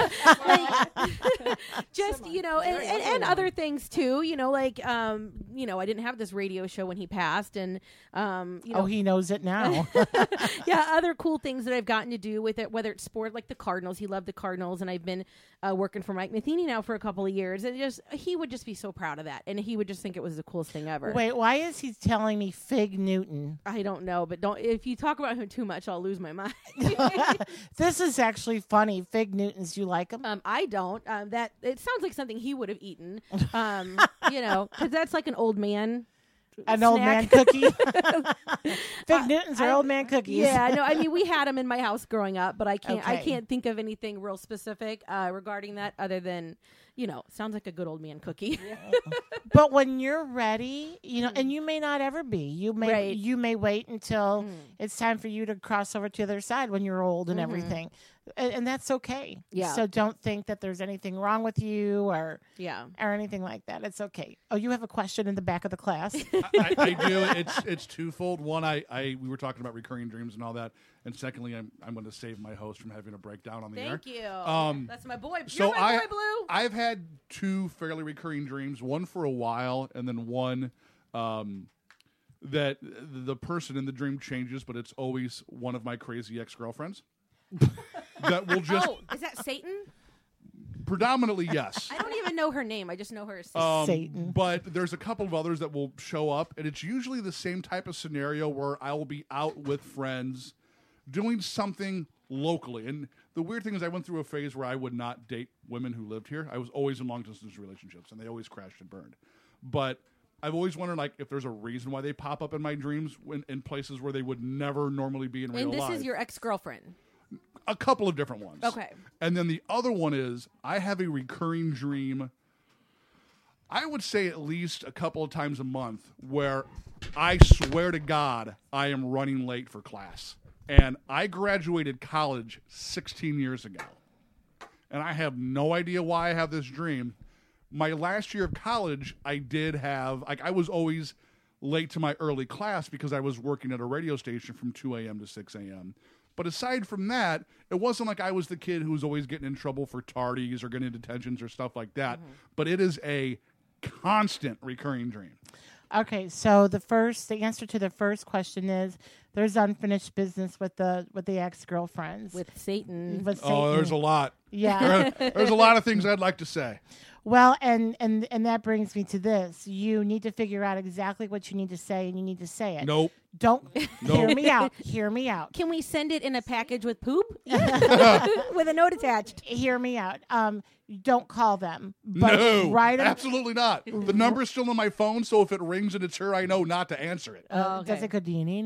just, and other things too, I didn't have this radio show when he passed, and, he knows it now. Yeah, other cool things that I've gotten to do with it, whether it's sport, like the Cardinals. He loved the Cardinals, and I've been working for Mike Matheny now for a couple of years, and he would just be so proud of that, and he would just think it was the coolest thing ever. Wait, why is he telling me Fig Newton? I don't know, but if you talk about him too much, I'll lose my mind. This is actually funny. Fig Newtons, you like them? I don't. That it sounds like something he would have eaten. Because that's like an old man. An snack. Old man cookie. Fig Newtons are old man cookies. Yeah, no, I mean we had them in my house growing up, but I can't Okay. think of anything real specific regarding that other than sounds like a good old man cookie. But when you're ready, and you may not ever be. You may Right. you may wait until it's time for you to cross over to the other side when you're old and everything. And that's okay. Yeah. So don't think that there's anything wrong with you or Yeah. or anything like that. It's okay. Oh, you have a question in the back of the class? I do. It's twofold. One, we were talking about recurring dreams and all that, and secondly, I'm going to save my host from having a breakdown on the air. Thank you. That's my boy. So You're my boy, Blue. I've had two fairly recurring dreams. One for a while, and then one that the person in the dream changes, but it's always one of my crazy ex-girlfriends. That will just is that Satan? predominantly yes. I don't even know her name. I just know her as Satan. But there's a couple of others that will show up, and it's usually the same type of scenario where I will be out with friends doing something locally. And the weird thing is I went through a phase where I would not date women who lived here. I was always in long-distance relationships, and they always crashed and burned. But I've always wondered, like, if there's a reason why they pop up in my dreams in places where they would never normally be in real life. And this is your ex-girlfriend. A couple of different ones. Okay. And then the other one is I have a recurring dream, I would say at least a couple of times a month, where I swear to God I am running late for class. And I graduated college 16 years ago. And I have no idea why I have this dream. My last year of college, I did have, I was always late to my early class because I was working at a radio station from 2 a.m. to 6 a.m. But aside from that, it wasn't like I was the kid who was always getting in trouble for tardies or getting detentions or stuff like that. But it is a constant recurring dream. Okay, so the answer to the first question is there's unfinished business with the ex-girlfriends. With Satan. Oh, there's a lot. Yeah. There's a lot of things I'd like to say. Well, and that brings me to this. You need to figure out exactly what you need to say, and you need to say it. Nope. Don't hear me out. Hear me out. Can we send it in a package with poop? With a note attached. Hear me out. Don't call them. But No, write 'em- absolutely not. The number's still on my phone, so if it rings and it's her, I know not to answer it. Does it go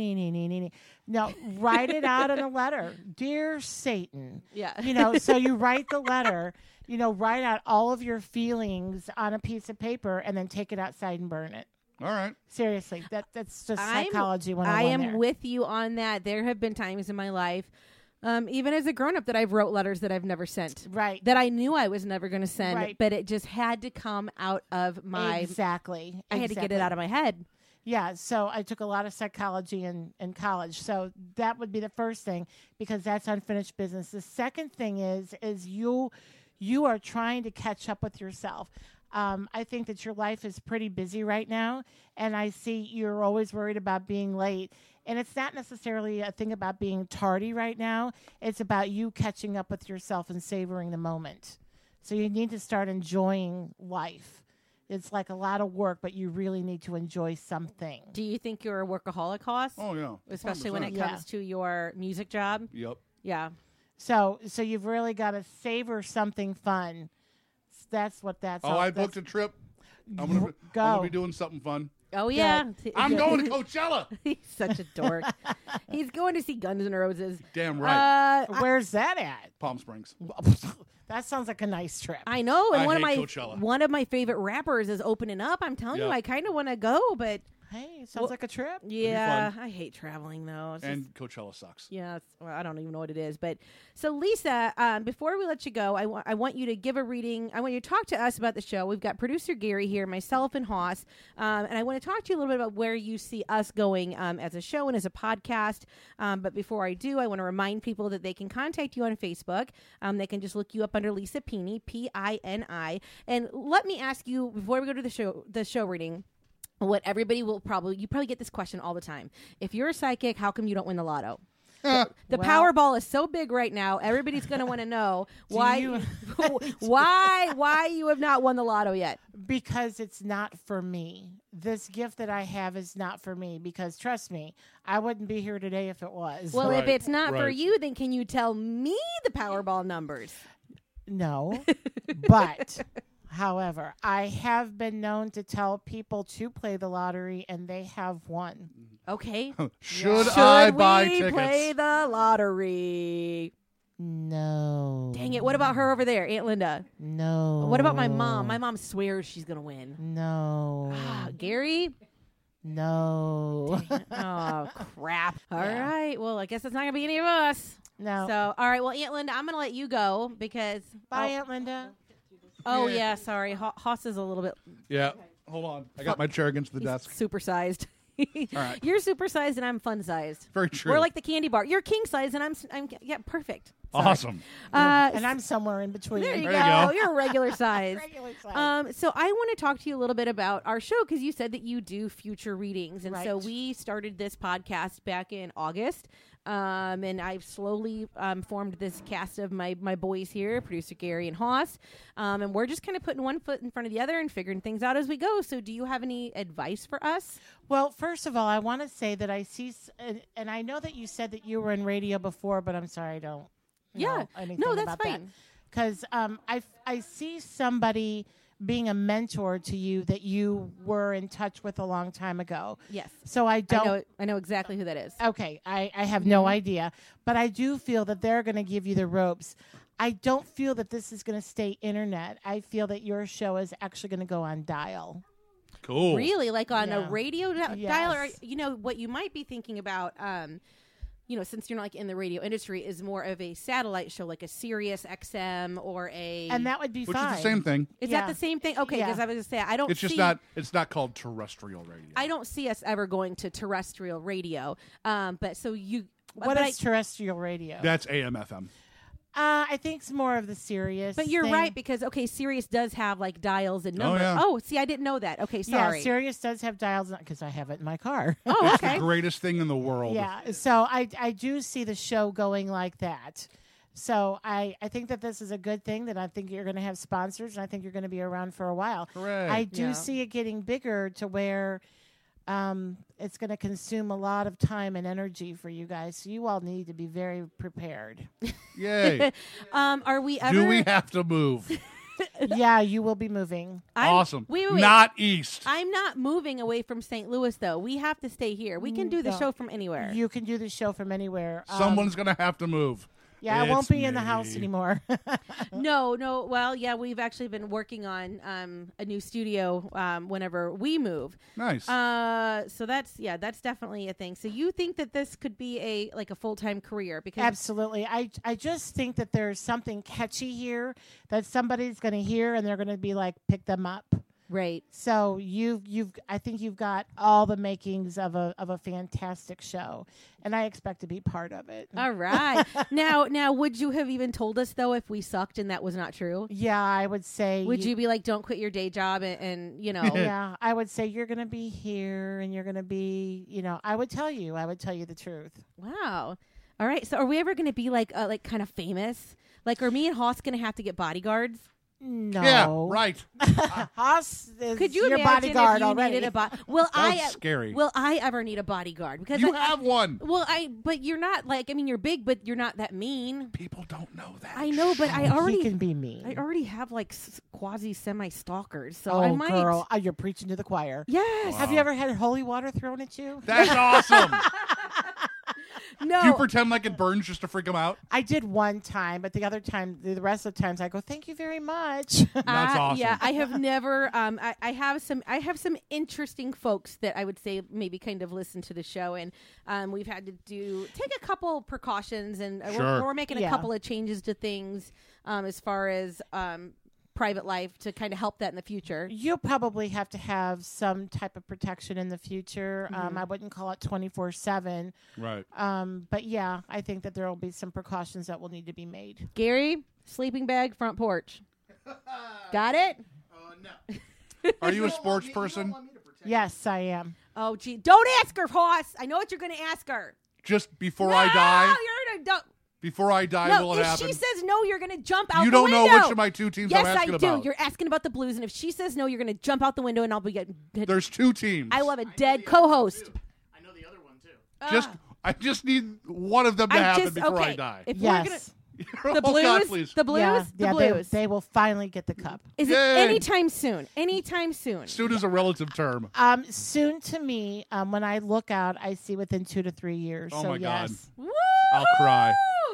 No, write it out in a letter. Dear Satan. Yeah. So you write the letter, write out all of your feelings on a piece of paper and then take it outside and burn it. All right. Seriously, that's just psychology 101 I am there. with you on that. There have been times in my life, even as a grown-up, that I've wrote letters that I've never sent. Right. That I knew I was never going to send, Right. but it just had to come out of my... Exactly. I had to get it out of my head. Yeah, so I took a lot of psychology in college. So that would be the first thing, because that's unfinished business. The second thing is you are trying to catch up with yourself. I think that your life is pretty busy right now, and I see you're always worried about being late. And it's not necessarily a thing about being tardy right now. It's about you catching up with yourself and savoring the moment. So you need to start enjoying life. It's like a lot of work, but you really need to enjoy something. Do you think you're a workaholic, Hoss? Oh, yeah. Especially when it 100%. comes to your music job? Yep. Yeah. So you've really got to savor something fun. That's what that's all. I booked a trip. I'm gonna be doing something fun. Oh, yeah. I'm going to Coachella. He's such a dork. He's going to see Guns N' Roses. Damn right. Where's that at? Palm Springs. That sounds like a nice trip. I know, and I one hate of Coachella. one of my favorite rappers is opening up. I'm telling you, Yep. I kind of want to go, but Hey, sounds like a trip. yeah, I hate traveling though. It's And just- Coachella sucks. yeah, well, I don't even know what it is. But so, Lisa, before we let you go, I want you to give a reading. I want you to talk to us about the show. We've got producer Gary here, myself, and Hoss, and I want to talk to you a little bit about where you see us going as a show and as a podcast. But before I do, I want to remind people that they can contact you on Facebook. They can just look you up under Lisa Pini, Pini. And let me ask you before we go to the show reading. What everybody you probably get this question all the time. If you're a psychic, how come you don't win the lotto? The Powerball is so big right now. Everybody's going to want to know why why you have not won the lotto yet. Because it's not for me. This gift that I have is not for me, because trust me, I wouldn't be here today if it was. Well, if Right, it's not for right. you, then can you tell me the Powerball numbers? No, but however, I have been known to tell people to play the lottery, and they have won. Okay. Should I buy we tickets? play the lottery? No. Dang it. What about her over there, Aunt Linda? No. What about my mom? My mom swears she's going to win. No. Gary? No. Oh, crap. All right. Well, I guess it's not going to be any of us. No. So, all right. Well, Aunt Linda, I'm going to let you go because. Bye, Aunt Linda. Oh, yeah. Sorry. Hoss is a little bit. Yeah. Hold on. I got my chair against the desk. Supersized. All right. You're supersized and I'm fun sized. Very true. We're like the candy bar. You're king size and I'm yeah, perfect. Sorry. Awesome. And I'm somewhere in between. There you There go. you go. You're a regular size. Regular size. So I want to talk to you a little bit about our show because you said that you do future readings, and so Right. we started this podcast back in August. And I've slowly formed this cast of my boys here, producer Gary and Hoss, and we're just kind of putting one foot in front of the other and figuring things out as we go. So do you have any advice for us? Well, first of all, I want to say that I see, and I know that you said that you were in radio before, but I'm sorry, I don't. know anything no, that's about fine. Because I see somebody being a mentor to you that you were in touch with a long time ago. Yes. So I don't. I know exactly who that is. Okay, I have no idea, but I do feel that they're going to give you the ropes. I don't feel that this is going to stay internet. I feel that your show is actually going to go on dial. Cool. Really, like on Yeah. a radio Yes. dial, or what you might be thinking about. Since you're not like in the radio industry, is more of a satellite show, like a Sirius XM or a. And that would be Which fine. is the same thing. Is Yeah. that the same thing? Okay, Yeah. because I was gonna say I don't. It's just see, not. It's not called terrestrial radio. I don't see us ever going to terrestrial radio. But so you. What but is terrestrial radio? That's AM/FM. I think it's more of the Sirius. But you're thing. right because Sirius does have like dials and numbers. yeah. Oh, see, I didn't know that. Okay, sorry. Yeah, Sirius does have dials because I have it in my car. Oh, It's okay. the greatest thing in the world. Yeah, so I do see the show going like that. So I think that this is a good thing, that I think you're going to have sponsors, and I think you're going to be around for a while. Hooray. I do Yeah. see it getting bigger to where it's going to consume a lot of time and energy for you guys. So you all need to be very prepared. Yay. Are we ever? Do we have to move? Yeah, you will be moving. Awesome. Wait. Not east. I'm not moving away from St. Louis, though. We have to stay here. We can do the No. show from anywhere. You can do the show from anywhere. Someone's going to have to move. Yeah, I won't It's be in the house me. anymore. No. Well, yeah, we've actually been working on a new studio whenever we move. Nice. So that's definitely a thing. So you think that this could be a full-time career? Because Absolutely. I just think that there's something catchy here that somebody's going to hear, and they're going to be like, pick them up. right. So I think you've got all the makings of a fantastic show, and I expect to be part of it. All right. now, would you have even told us though if we sucked and that was not true? Yeah, I would say. Would you be like, don't quit your day job and Yeah, I would say you're going to be here, and you're going to be. I would tell you the truth. Wow. All right. So are we ever going to be like kind of famous? Like, are me and Hoss going to have to get bodyguards? No. Yeah, right. Haas is Could you your imagine bodyguard if you already. needed a Will That's scary. Will I ever need a bodyguard? Because You have one. Well, but you're not you're big, but you're not that mean. People don't know that. I know, but I He already can be mean. I already have like quasi semi stalkers, so Oh, I might. girl, you're preaching to the choir. Yes. Have you ever had holy water thrown at you? That's awesome. No. Do you pretend like it burns just to freak them out? I did one time, but the rest of the times I go, thank you very much. That's awesome. Yeah, I have never. I have some interesting folks that I would say maybe kind of listen to the show, and we've had to take a couple precautions, and Sure. we're making a Yeah. couple of changes to things as far as private life to kind of help that in the future. You'll probably have to have some type of protection in the future. I wouldn't call it 24/7. Right. But yeah, I think that there will be some precautions that will need to be made. Gary, sleeping bag, front porch. Got it? No. Are you a sports person? Yes, I am. Oh, gee. Don't ask her, Hoss. I know what you're going to ask her. Just before no, I die? You're don't. Before I die, No, will it if happen? she says no, you're going to jump out You the don't window. know which of my two teams yes, I'm asking I do. about. You're asking about the Blues, and if she says no, you're going to jump out the window, and I'll be getting. There's two teams. I will have a dead co-host. I know the other one too. I just need one of them to happen before I die. If Yes. we're gonna, Oh, the Blues, God, please. the Blues, Yeah, the yeah, Blues. They will finally get the cup. Is Yay. it anytime soon? Anytime soon. Soon is a relative term. Soon to me, when I look out, I see within 2 to 3 years. Oh, so my God. yes. Woo! I'll cry.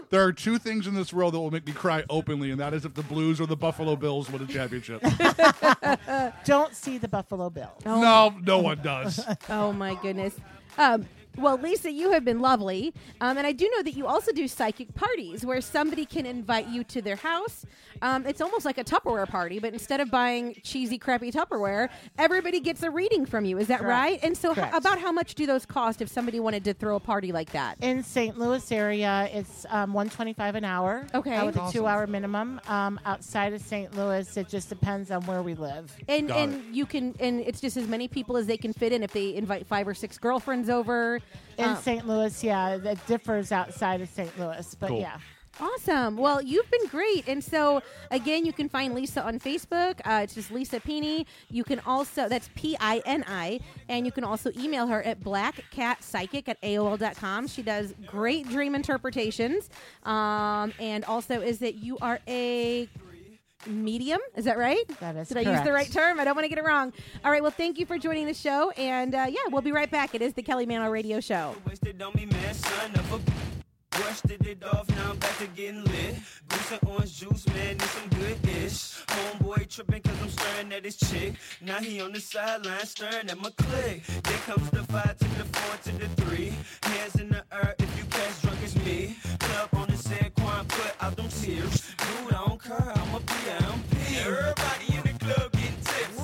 There are two things in this world that will make me cry openly, and that is if the Blues or the Buffalo Bills win a championship. Don't see the Buffalo Bills. No one does. Oh my goodness. Well, Lisa, you have been lovely. And I do know that you also do psychic parties where somebody can invite you to their house. It's almost like a Tupperware party, but instead of buying cheesy, crappy Tupperware, everybody gets a reading from you. Is that right? And so about how much do those cost if somebody wanted to throw a party like that? In St. Louis area, it's $125 an hour. Okay. With a 2-hour minimum. Outside of St. Louis, it just depends on where we live. And you can, and it's just as many people as they can fit in. If they invite 5 or 6 girlfriends over. In St. Louis, yeah, that differs outside of St. Louis, but yeah. Awesome. Well, you've been great. And so, again, you can find Lisa on Facebook. It's just Lisa Pini. You can also, that's Pini, and you can also email her at blackcatpsychic@aol.com. She does great dream interpretations. And also is that you are a medium. Is that right? That is Did correct. I use the right term? I don't want to get it wrong. All right. Well, thank you for joining the show. And, we'll be right back. It is the Kelly Mano Radio Show. Wasted on me, man, son of a brushed it off, now I'm back to getting lit. Goose and orange juice, man, need some good-ish. Homeboy tripping cause I'm staring at his chick. Now he on the sideline staring at my click. There comes the 5 to the 4 to the 3. Hands in the air, if you catch drunk it's me. Club on the San Juan, put out them tears. Dude, I don't care, I'm a PMP. Everybody in the club getting tips.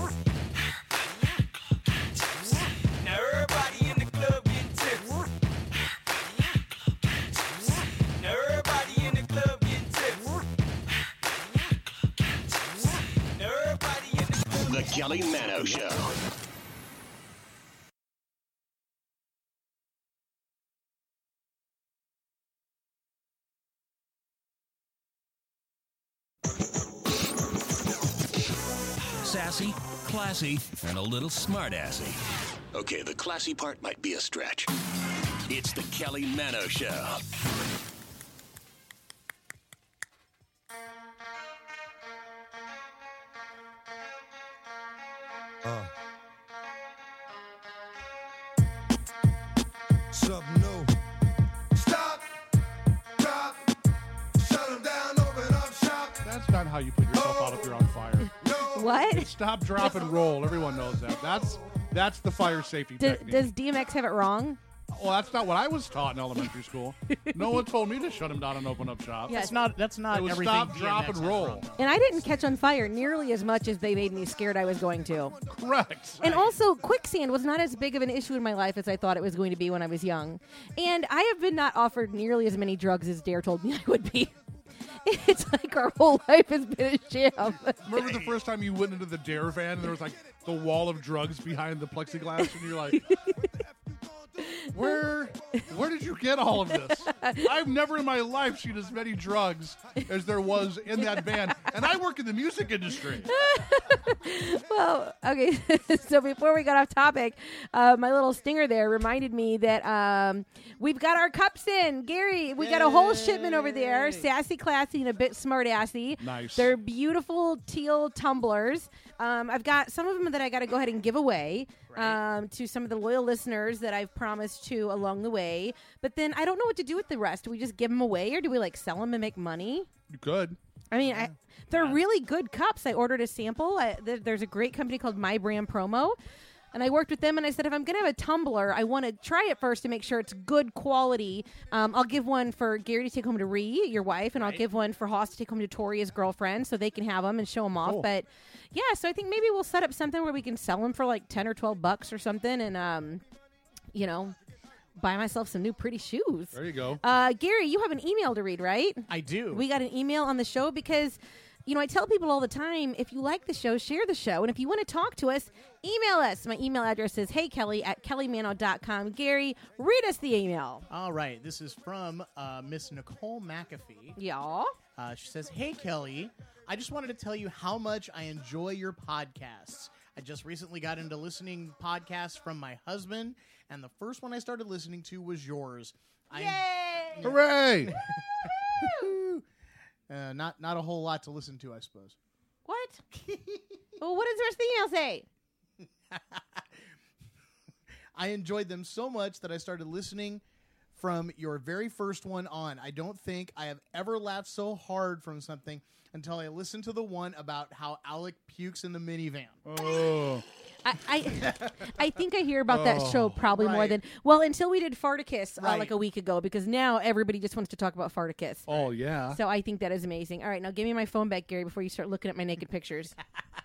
Now everybody in the club getting tips. Now everybody in the club getting tips. Now everybody in the club. The Kelly Mano Show. Sassy, classy, and a little smart-assy. Okay, the classy part might be a stretch. It's the Kelly Mano Show. Something new. Stop, drop, shut 'em down, open up shop. That's not how you put yourself out if you're on fire. What? Stop, drop, and roll. Everyone knows that. That's the fire safety technique. Does DMX have it wrong? Well, that's not what I was taught in elementary school. No one told me to shut him down and open up shop. Yeah, That's not It was everything. stop, drop, DMX and has roll. wrong, though. And I didn't catch on fire nearly as much as they made me scared I was going to. Correct. And also, quicksand was not as big of an issue in my life as I thought it was going to be when I was young. And I have been not offered nearly as many drugs as Dare told me I would be. It's like our whole life has been a sham. Remember the first time you went into the Dare van and there was like the wall of drugs behind the plexiglass and you're like, where did you get all of this? I've never in my life seen as many drugs as there was in that van. And I work in the music industry. Well, okay. So before we got off topic, my little stinger there reminded me that we've got our cups in. Gary, we got a whole shipment over there. Sassy, classy, and a bit smart-assy. Nice. They're beautiful teal tumblers. I've got some of them that I got to go ahead and give away to some of the loyal listeners that I've promised to along the way. But then I don't know what to do with the rest. Do we just give them away or do we like sell them and make money? You could. I mean, they're really good cups. I ordered a sample. There's a great company called My Brand Promo. And I worked with them, and I said, if I'm going to have a tumbler, I want to try it first to make sure it's good quality. I'll give one for Gary to take home to Ree, your wife, and I'll give one for Hoss to take home to Tori, his girlfriend, so they can have them and show them off. Cool. But, yeah, so I think maybe we'll set up something where we can sell them for like $10 or $12 or something and, buy myself some new pretty shoes. There you go. Gary, you have an email to read, right? I do. We got an email on the show because, I tell people all the time, if you like the show, share the show. And if you want to talk to us, email us. My email address is heykelly@kellymano.com. Gary, read us the email. All right. This is from Miss Nicole McAfee. Yeah. She says, "Hey, Kelly, I just wanted to tell you how much I enjoy your podcasts. I just recently got into listening podcasts from my husband, and the first one I started listening to was yours. Yay! Hooray! Not a whole lot to listen to, I suppose. What? Well, what does the rest of the email say? I enjoyed them so much that I started listening from your very first one on. I don't think I have ever laughed so hard from something until I listened to the one about how Alec pukes in the minivan. Oh. I think I hear about that show probably more than until we did Farticus like a week ago, because now everybody just wants to talk about Farticus. Oh yeah. So I think that is amazing. All right, now give me my phone back, Gary, before you start looking at my naked pictures.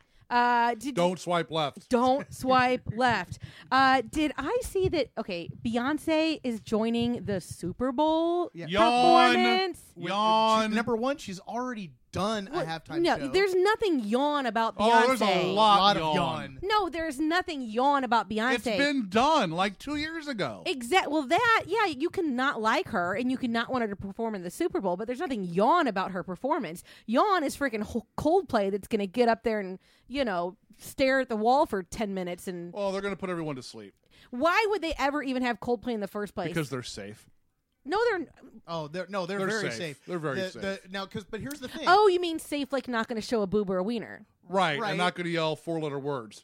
Don't swipe left. Don't swipe left. Did I see that? Okay, Beyonce is joining the Super Bowl performance. Yawn. Number one, she's already done a halftime show. No, there's nothing yawn about Beyonce. Oh, there's a lot of yawn. No, there's nothing yawn about Beyonce. It's been done like 2 years ago. Well, you can not like her and you can not want her to perform in the Super Bowl, but there's nothing yawn about her performance. Yawn is freaking Coldplay that's going to get up there and, stare at the wall for 10 minutes. And well, they're going to put everyone to sleep. Why would they ever even have Coldplay in the first place? Because they're safe. No, they're. Oh, they're very safe. They're very safe. But here's the thing. Oh, you mean safe, like not going to show a boob or a wiener? Right. I'm not going to yell 4-letter words.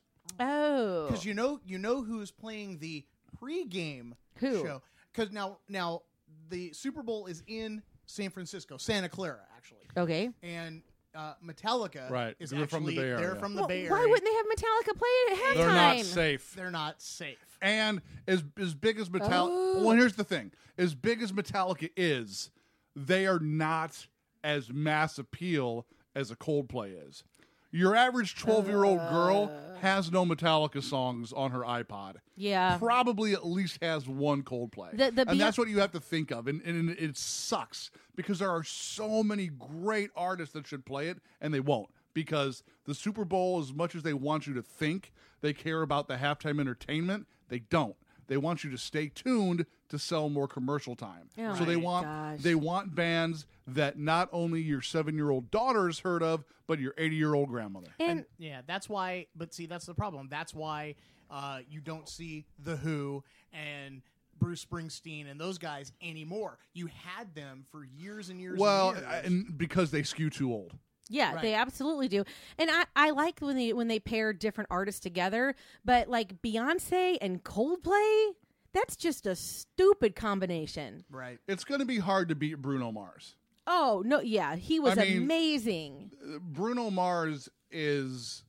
Oh, because you know who's playing the pregame show. Because now the Super Bowl is in San Francisco, Santa Clara, actually. Okay. And Metallica is they're actually from the Bay Area. They're from the Bay Area. Why wouldn't they have Metallica play it at halftime? They're not safe. They're not safe. And as big as Metallica, well, here's the thing: as big as Metallica is, they are not as mass appeal as a Coldplay is. Your average 12-year-old girl has no Metallica songs on her iPod. Yeah. Probably at least has one Coldplay. And that's what you have to think of. And it sucks because there are so many great artists that should play it, and they won't. Because the Super Bowl, as much as they want you to think they care about the halftime entertainment, they don't. They want you to stay tuned to sell more commercial time. Oh so they want bands that not only your 7-year-old daughter's heard of, but your 80-year-old grandmother. And that's why. But see, that's the problem. That's why you don't see The Who and Bruce Springsteen and those guys anymore. You had them for years and years. Well, and years. and because they skew too old. Yeah, they absolutely do. And I like when they pair different artists together, but like Beyonce and Coldplay, that's just a stupid combination. Right. It's going to be hard to beat Bruno Mars. Oh, no, yeah, he was amazing. Bruno Mars is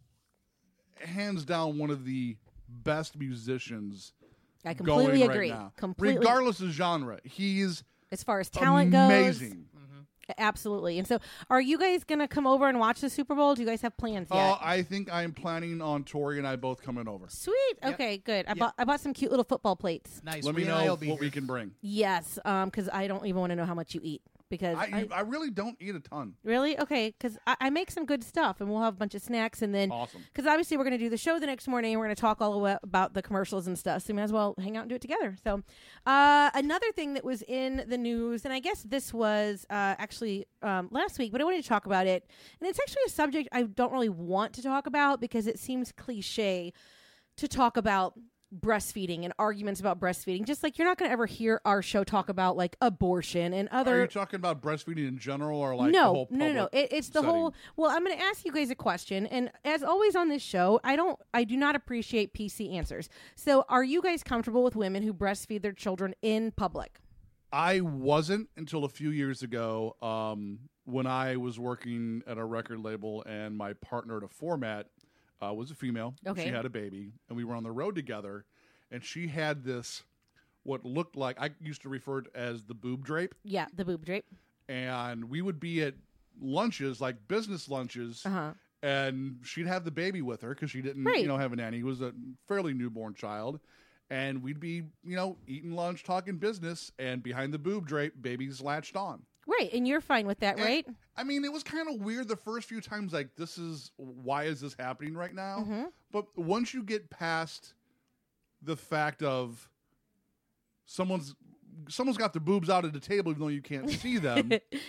hands down one of the best musicians I completely going agree. Right now. Completely. Regardless of genre, he's as far as talent goes, amazing. Absolutely. And so, are you guys going to come over and watch the Super Bowl? Do you guys have plans yet? I think I'm planning on Tori and I both coming over. Sweet. Okay, good. I bought some cute little football plates. Nice. Let me know what we can bring. Yes, because I don't even want to know how much you eat. Because I really don't eat a ton. Really? Okay, because I make some good stuff, and we'll have a bunch of snacks, and then awesome. Because obviously we're going to do the show the next morning, and we're going to talk all about the commercials and stuff. So we might as well hang out and do it together. So another thing that was in the news, and I guess this was actually last week, but I wanted to talk about it, and it's actually a subject I don't really want to talk about because it seems cliche to talk about breastfeeding and arguments about breastfeeding. Just like you're not going to ever hear our show talk about like abortion and other. Are you talking about breastfeeding in general or like the no, whole no, no. It's the setting? whole. Well, I'm going to ask you guys a question, and as always on this show, I do not appreciate PC answers. So, are you guys comfortable with women who breastfeed their children in public? I wasn't until a few years ago when I was working at a record label and my partner at a format was a female. Okay. She had a baby, and we were on the road together, and she had this, what looked like, I used to refer to it as the boob drape. Yeah, the boob drape. And we would be at lunches, like business lunches, and she'd have the baby with her because she didn't have a nanny. He was a fairly newborn child. And we'd be, eating lunch, talking business, and behind the boob drape, baby's latched on. Right, and you're fine with that, right? I mean, it was kind of weird the first few times, like, why is this happening right now? Mm-hmm. But once you get past the fact of someone's got their boobs out at the table even though you can't see them,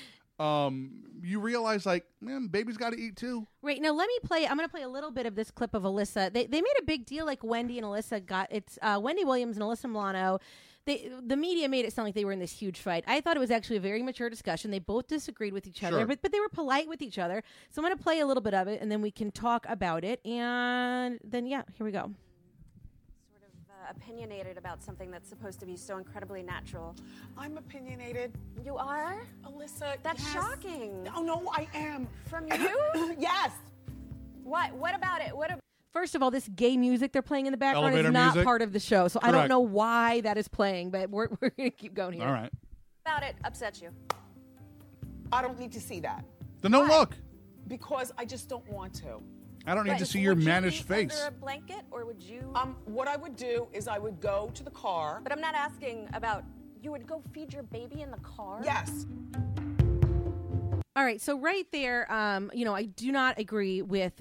you realize, like, man, baby's got to eat too. Right, now I'm going to play a little bit of this clip of Alyssa. They made a big deal, like Wendy and Alyssa it's Wendy Williams and Alyssa Milano. The media made it sound like they were in this huge fight. I thought it was actually a very mature discussion. They both disagreed with each other, but they were polite with each other. So I'm going to play a little bit of it, and then we can talk about it. And then, here we go. Sort of opinionated about something that's supposed to be so incredibly natural. I'm opinionated. You are? Alyssa, That's yes. shocking. Oh, no, I am. From you? Yes. What about it? First of all, this gay music they're playing in the background Elevator is not music? part of the show, so I don't Correct. know why that is playing, but we're going to keep going here. All right. About it upsets you? I don't need to see that. Then don't look. Because I just don't want to. I don't need to see your mannish face. Under a blanket, or would you? What I would do is I would go to the car. But I'm not asking about. You would go feed your baby in the car? Yes. All right, so right there, I do not agree with,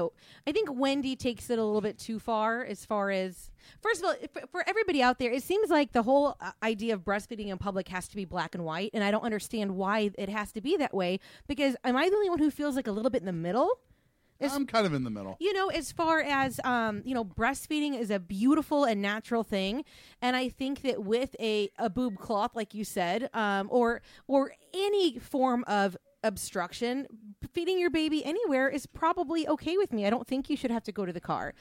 I think Wendy takes it a little bit too far as first of all, for everybody out there, it seems like the whole idea of breastfeeding in public has to be black and white, and I don't understand why it has to be that way, because am I the only one who feels like a little bit in the middle? I'm kind of in the middle. As far as, breastfeeding is a beautiful and natural thing. And I think that with a boob cloth, like you said, or any form of obstruction, feeding your baby anywhere is probably okay with me. I don't think you should have to go to the car.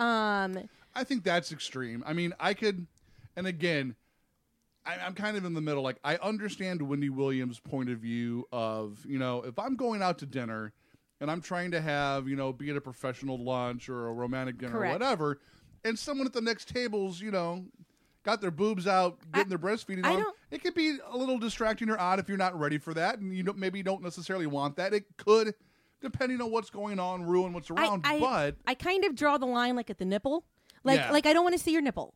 I think that's extreme. I mean, I could, and again, I'm kind of in the middle. Like, I understand Wendy Williams' point of view of, if I'm going out to dinner and I'm trying to have, be it a professional lunch or a romantic dinner Correct. or whatever, and someone at the next table's, got their boobs out, getting their breastfeeding on, it could be a little distracting or odd if you're not ready for that, and maybe you don't necessarily want that. It could, depending on what's going on, ruin what's around. But I kind of draw the line like at the nipple. Like I don't want to see your nipple.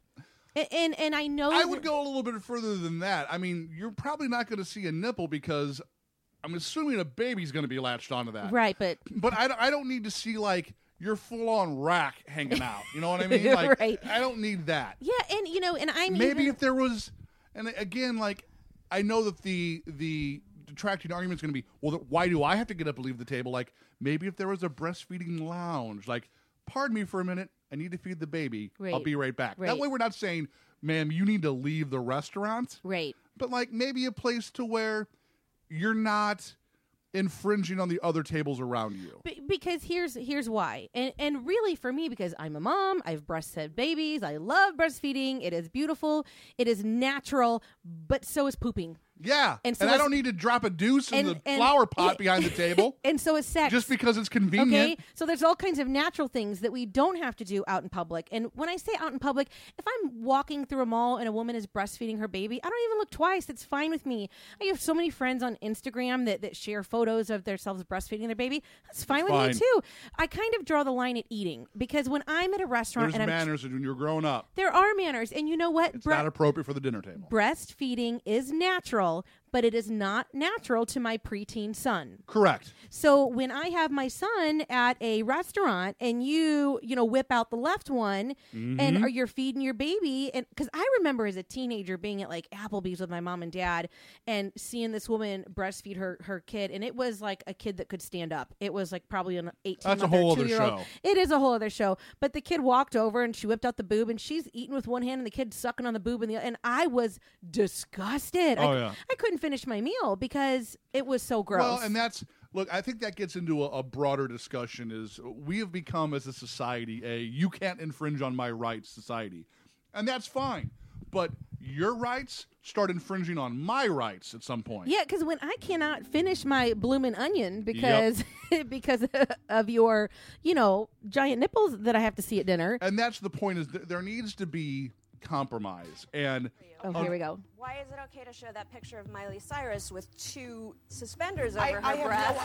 And I know I would go a little bit further than that. I mean, you're probably not going to see a nipple because I'm assuming a baby's going to be latched onto that. Right, but I don't need to see like your full-on rack hanging out. You know what I mean? Like, right. I don't need that. Yeah, and and I'm maybe if there was, and again, like I know that the detracting argument is going to be, well, why do I have to get up and leave the table? Like maybe if there was a breastfeeding lounge, like, pardon me for a minute, I need to feed the baby. Right. I'll be right back. Right. That way, we're not saying, ma'am, you need to leave the restaurant. Right. But like maybe a place to where you're not infringing on the other tables around you. Because here's why. And really for me, because I'm a mom, I've breastfed babies, I love breastfeeding, it is beautiful, it is natural, but so is pooping. Yeah, and so I don't need to drop a deuce in the flower pot behind the table. And so is sex. Just because it's convenient. Okay, so there's all kinds of natural things that we don't have to do out in public. And when I say out in public, if I'm walking through a mall and a woman is breastfeeding her baby, I don't even look twice. It's fine with me. I have so many friends on Instagram that share photos of themselves breastfeeding their baby. That's fine with me too. I kind of draw the line at eating, because when I'm at a restaurant there's manners when you're growing up. There are manners, and you know what? It's not appropriate for the dinner table. Breastfeeding is natural, but it is not natural to my preteen son. Correct. So when I have my son at a restaurant and you whip out the left one and you're feeding your baby, and because I remember as a teenager being at like Applebee's with my mom and dad and seeing this woman breastfeed her kid, and it was like a kid that could stand up. It was like probably an 18-month-old. That's a whole other show. It is a whole other show. But the kid walked over and she whipped out the boob and she's eating with one hand and the kid sucking on the boob and I was disgusted. I couldn't finish my meal because it was so gross. Well, and look, I think that gets into a broader discussion. Is we have become as a society you can't infringe on my rights society, and that's fine. But your rights start infringing on my rights at some point. Yeah, because when I cannot finish my bloomin' onion because because of your giant nipples that I have to see at dinner, and that's the point. Is there needs to be compromise. And here we go. Why is it okay to show that picture of Miley Cyrus with two suspenders over her breast?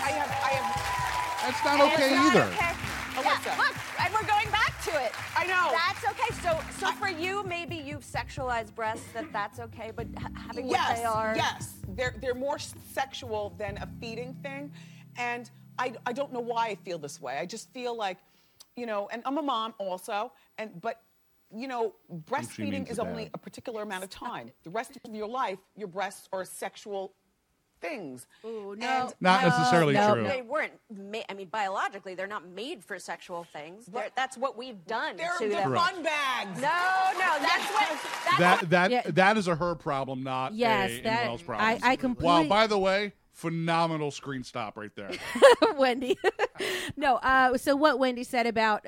That's not okay either. Okay. Yeah, look, and we're going back to it. I know. That's okay. So for you, maybe you've sexualized breasts. That's okay. But having what they are, yes, they're more sexual than a feeding thing, and I don't know why I feel this way. I just feel like, and I'm a mom also, but. Breastfeeding is only a particular amount of time. The rest of your life, your breasts are sexual things. Ooh, no. Not necessarily true. They weren't biologically, they're not made for sexual things. That's what we've done to them. They're fun bags. No, that is a her problem, not anyone else's problem. I completely... Wow, by the way, phenomenal screen stop right there. Wendy. No. So what Wendy said about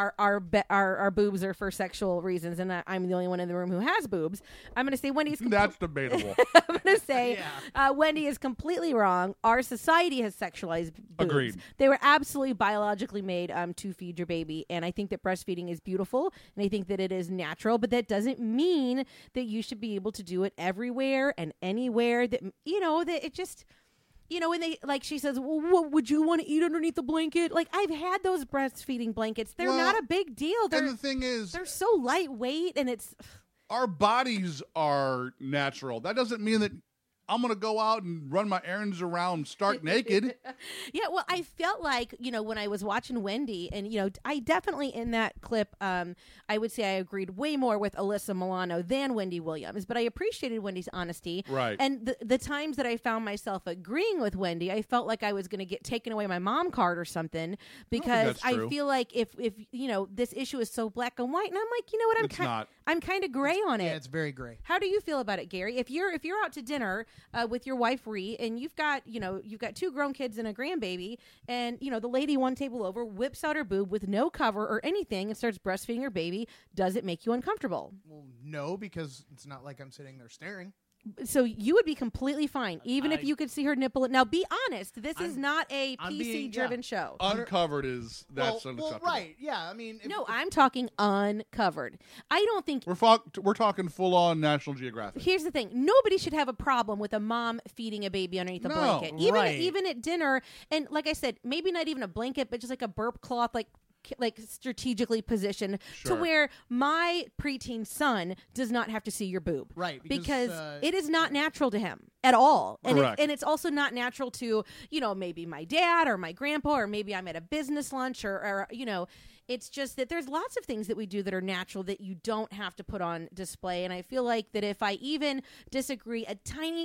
our boobs are for sexual reasons, and I'm the only one in the room who has boobs. I'm going to say Wendy's. That's debatable. I'm going to say Wendy is completely wrong. Our society has sexualized boobs. Agreed. They were absolutely biologically made to feed your baby, and I think that breastfeeding is beautiful, and I think that it is natural. But that doesn't mean that you should be able to do it everywhere and anywhere. That that it just. When they, like she says, well, what would you want to eat underneath the blanket? Like, I've had those breastfeeding blankets. They're not a big deal. And the thing is, they're so lightweight, and it's... Our bodies are natural. That doesn't mean that I'm going to go out and run my errands around stark naked. Yeah, well, I felt like, when I was watching Wendy, and, I definitely in that clip, I would say I agreed way more with Alyssa Milano than Wendy Williams, but I appreciated Wendy's honesty. Right. And the times that I found myself agreeing with Wendy, I felt like I was going to get taken away my mom card or something, because I feel like if this issue is so black and white, and I'm like, you know what, I'm kind of gray on it. Yeah, it's very gray. How do you feel about it, Gary? If you're out to dinner with your wife Ree, and you've got two grown kids and a grandbaby, and the lady one table over whips out her boob with no cover or anything and starts breastfeeding her baby, does it make you uncomfortable? Well, no, because it's not like I'm sitting there staring. So you would be completely fine, even if you could see her nipple. Now, be honest. This is not a I'm PC-driven show. Uncovered is that's well, unacceptable. right? Yeah, I mean, No, I'm talking uncovered. I don't think we're talking full on National Geographic. Here's the thing: nobody should have a problem with a mom feeding a baby underneath a blanket, even at dinner. And like I said, maybe not even a blanket, but just like a burp cloth, like strategically positioned to where my preteen son does not have to see your boob. Right. Because it is not natural to him at all. And Correct. and it's also not natural to, maybe my dad or my grandpa, or maybe I'm at a business lunch or it's just that there's lots of things that we do that are natural that you don't have to put on display. And I feel like that if I even disagree a teeny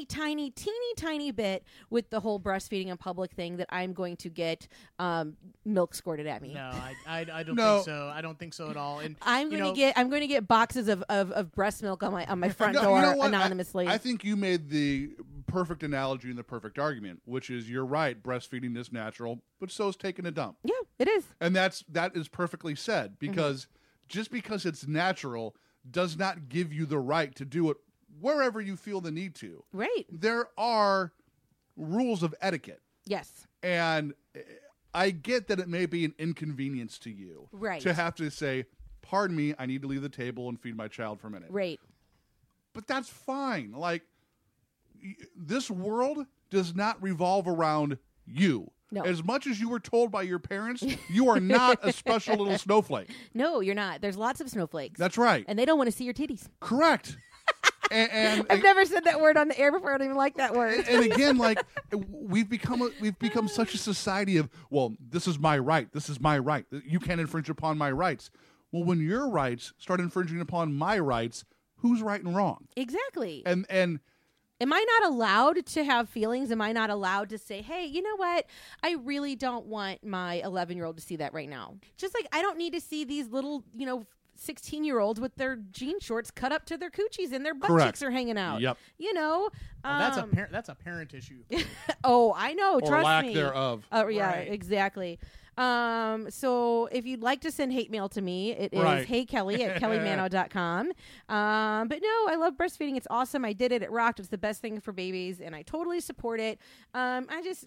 tiny bit with the whole breastfeeding in public thing, that I'm going to get milk squirted at me. No, I don't think so. I don't think so at all. And I'm going to get boxes of breast milk on my front door anonymously. I think you made the perfect analogy and the perfect argument, which is you're right. Breastfeeding is natural, but so is taking a dump. Yeah, it is. And that is perfectly said, because just because it's natural does not give you the right to do it wherever you feel the need to. Right. There are rules of etiquette. Yes. And I get that it may be an inconvenience to you. Right. To have to say, pardon me, I need to leave the table and feed my child for a minute. Right. But that's fine. Like, this world does not revolve around you. No. As much as you were told by your parents, you are not a special little snowflake. No, you're not. There's lots of snowflakes. That's right. And they don't want to see your titties. Correct. and I've never said that word on the air before. I don't even like that word. And again, like, we've become such a society of, well, this is my right. This is my right. You can't infringe upon my rights. Well, when your rights start infringing upon my rights, who's right and wrong? Exactly. And am I not allowed to have feelings? Am I not allowed to say, hey, you know what? I really don't want my 11-year-old to see that right now. Just like I don't need to see these little, 16-year-olds with their jean shorts cut up to their coochies and their butt cheeks are hanging out. Yep. That's a parent issue. Oh, I know. Or Trust lack me. thereof. Oh, yeah, Right. exactly. So if you'd like to send hate mail to me, it is heykelly@kellymano.com. But no, I love breastfeeding. It's awesome. I did it. It rocked. It's the best thing for babies, and I totally support it. I just,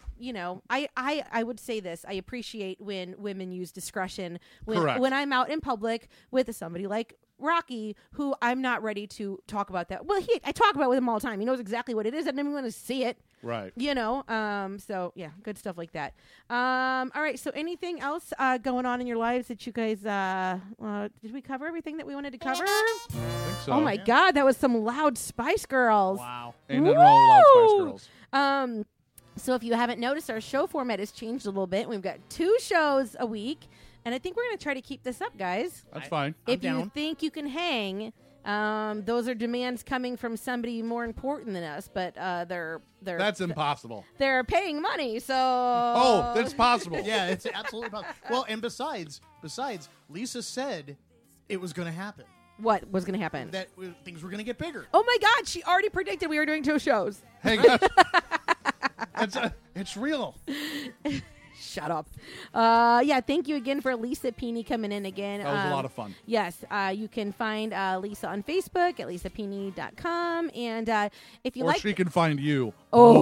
I would say this. I appreciate when women use discretion when I'm out in public with somebody like Rocky, who I'm not ready to talk about that. Well, I talk about it with him all the time. He knows exactly what it is. I didn't even want to see it. Right. So yeah, good stuff like that. All right. So anything else going on in your lives that you guys, did we cover everything that we wanted to cover? I think so. Oh my God. That was some loud Spice Girls. Wow. Ain't nothing wrong with loud Spice Girls. So if you haven't noticed, our show format has changed a little bit. We've got 2 shows a week. And I think we're going to try to keep this up, guys. That's fine. If you think you can hang, those are demands coming from somebody more important than us, but they're That's impossible. They're paying money, so Oh, that's possible. Yeah, it's absolutely possible. Well, and besides, Lisa said it was going to happen. What was going to happen? That things were going to get bigger. Oh my God, she already predicted we were doing 2 shows. Hey, guys. It's real. Shut up. Thank you again for Lisa Peeney coming in again. That was a lot of fun. Yes, you can find Lisa on Facebook at lisapeeney.com. And if you or like... she can find you.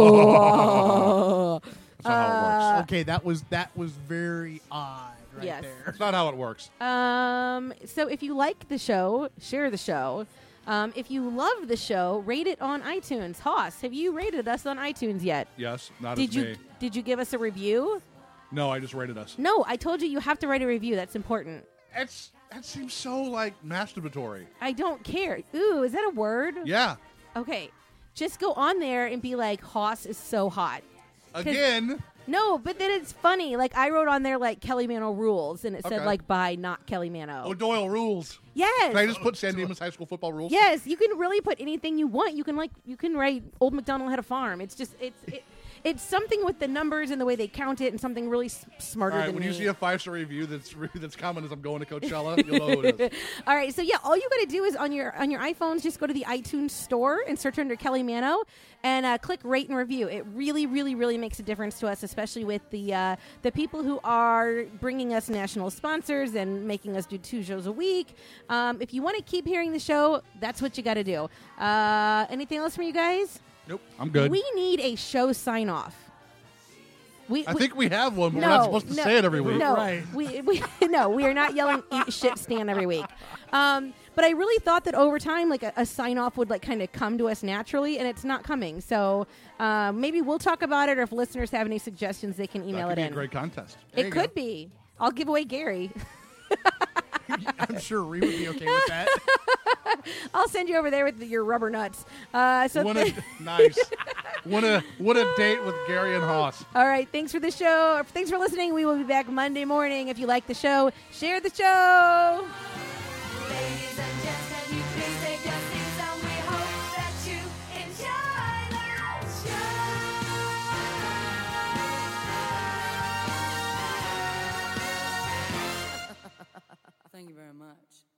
Oh. That's not how it works. Okay, that was very odd right Yes. there. That's not how it works. So if you like the show, share the show. If you love the show, rate it on iTunes. Haas, have you rated us on iTunes yet? Yes, not Did as you me. Did you give us a review? No, I just rated us. No, I told you have to write a review. That's important. That seems so like masturbatory. I don't care. Ooh, is that a word? Yeah. Okay. Just go on there and be like, Haas is so hot. 'Cause- Again. No, but then it's funny. Like, I wrote on there, like, Kelly Mano rules, and it said, Okay. like, by not Kelly Mano. O'Doyle rules. Yes. Can I just put San Dimas High School football rules? Yes, you can really put anything you want. You can write Old MacDonald Had a Farm. It's just, it's something with the numbers and the way they count it and something really smarter All right, than when me. you see a 5-star review that's common as I'm going to Coachella, you'll know who it is. All right, so yeah, all you got to do is on your iPhones, just go to the iTunes store and search under Kelly Mano and click rate and review. It really, really, really makes a difference to us, especially with the people who are bringing us national sponsors and making us do 2 shows a week. If you want to keep hearing the show, that's what you got to do. Anything else from you guys? Nope, I'm good. We need a show sign off. I think we have one, but we're not supposed to say it every week. No, Right. we are not yelling "eat shit, Stan" every week. But I really thought that over time, like a sign off would like kind of come to us naturally, and it's not coming. So maybe we'll talk about it, or if listeners have any suggestions, they can email That could it be in. a great contest. It could be. I'll give away Gary. I'm sure Ree would be okay with that. I'll send you over there with your rubber nuts. Nice. What a date with Gary and Haas. All right. Thanks for the show. Thanks for listening. We will be back Monday morning. If you like the show, share the show. Ladies and gentlemen, please take your seats and we hope that you enjoy the show. Thank you very much.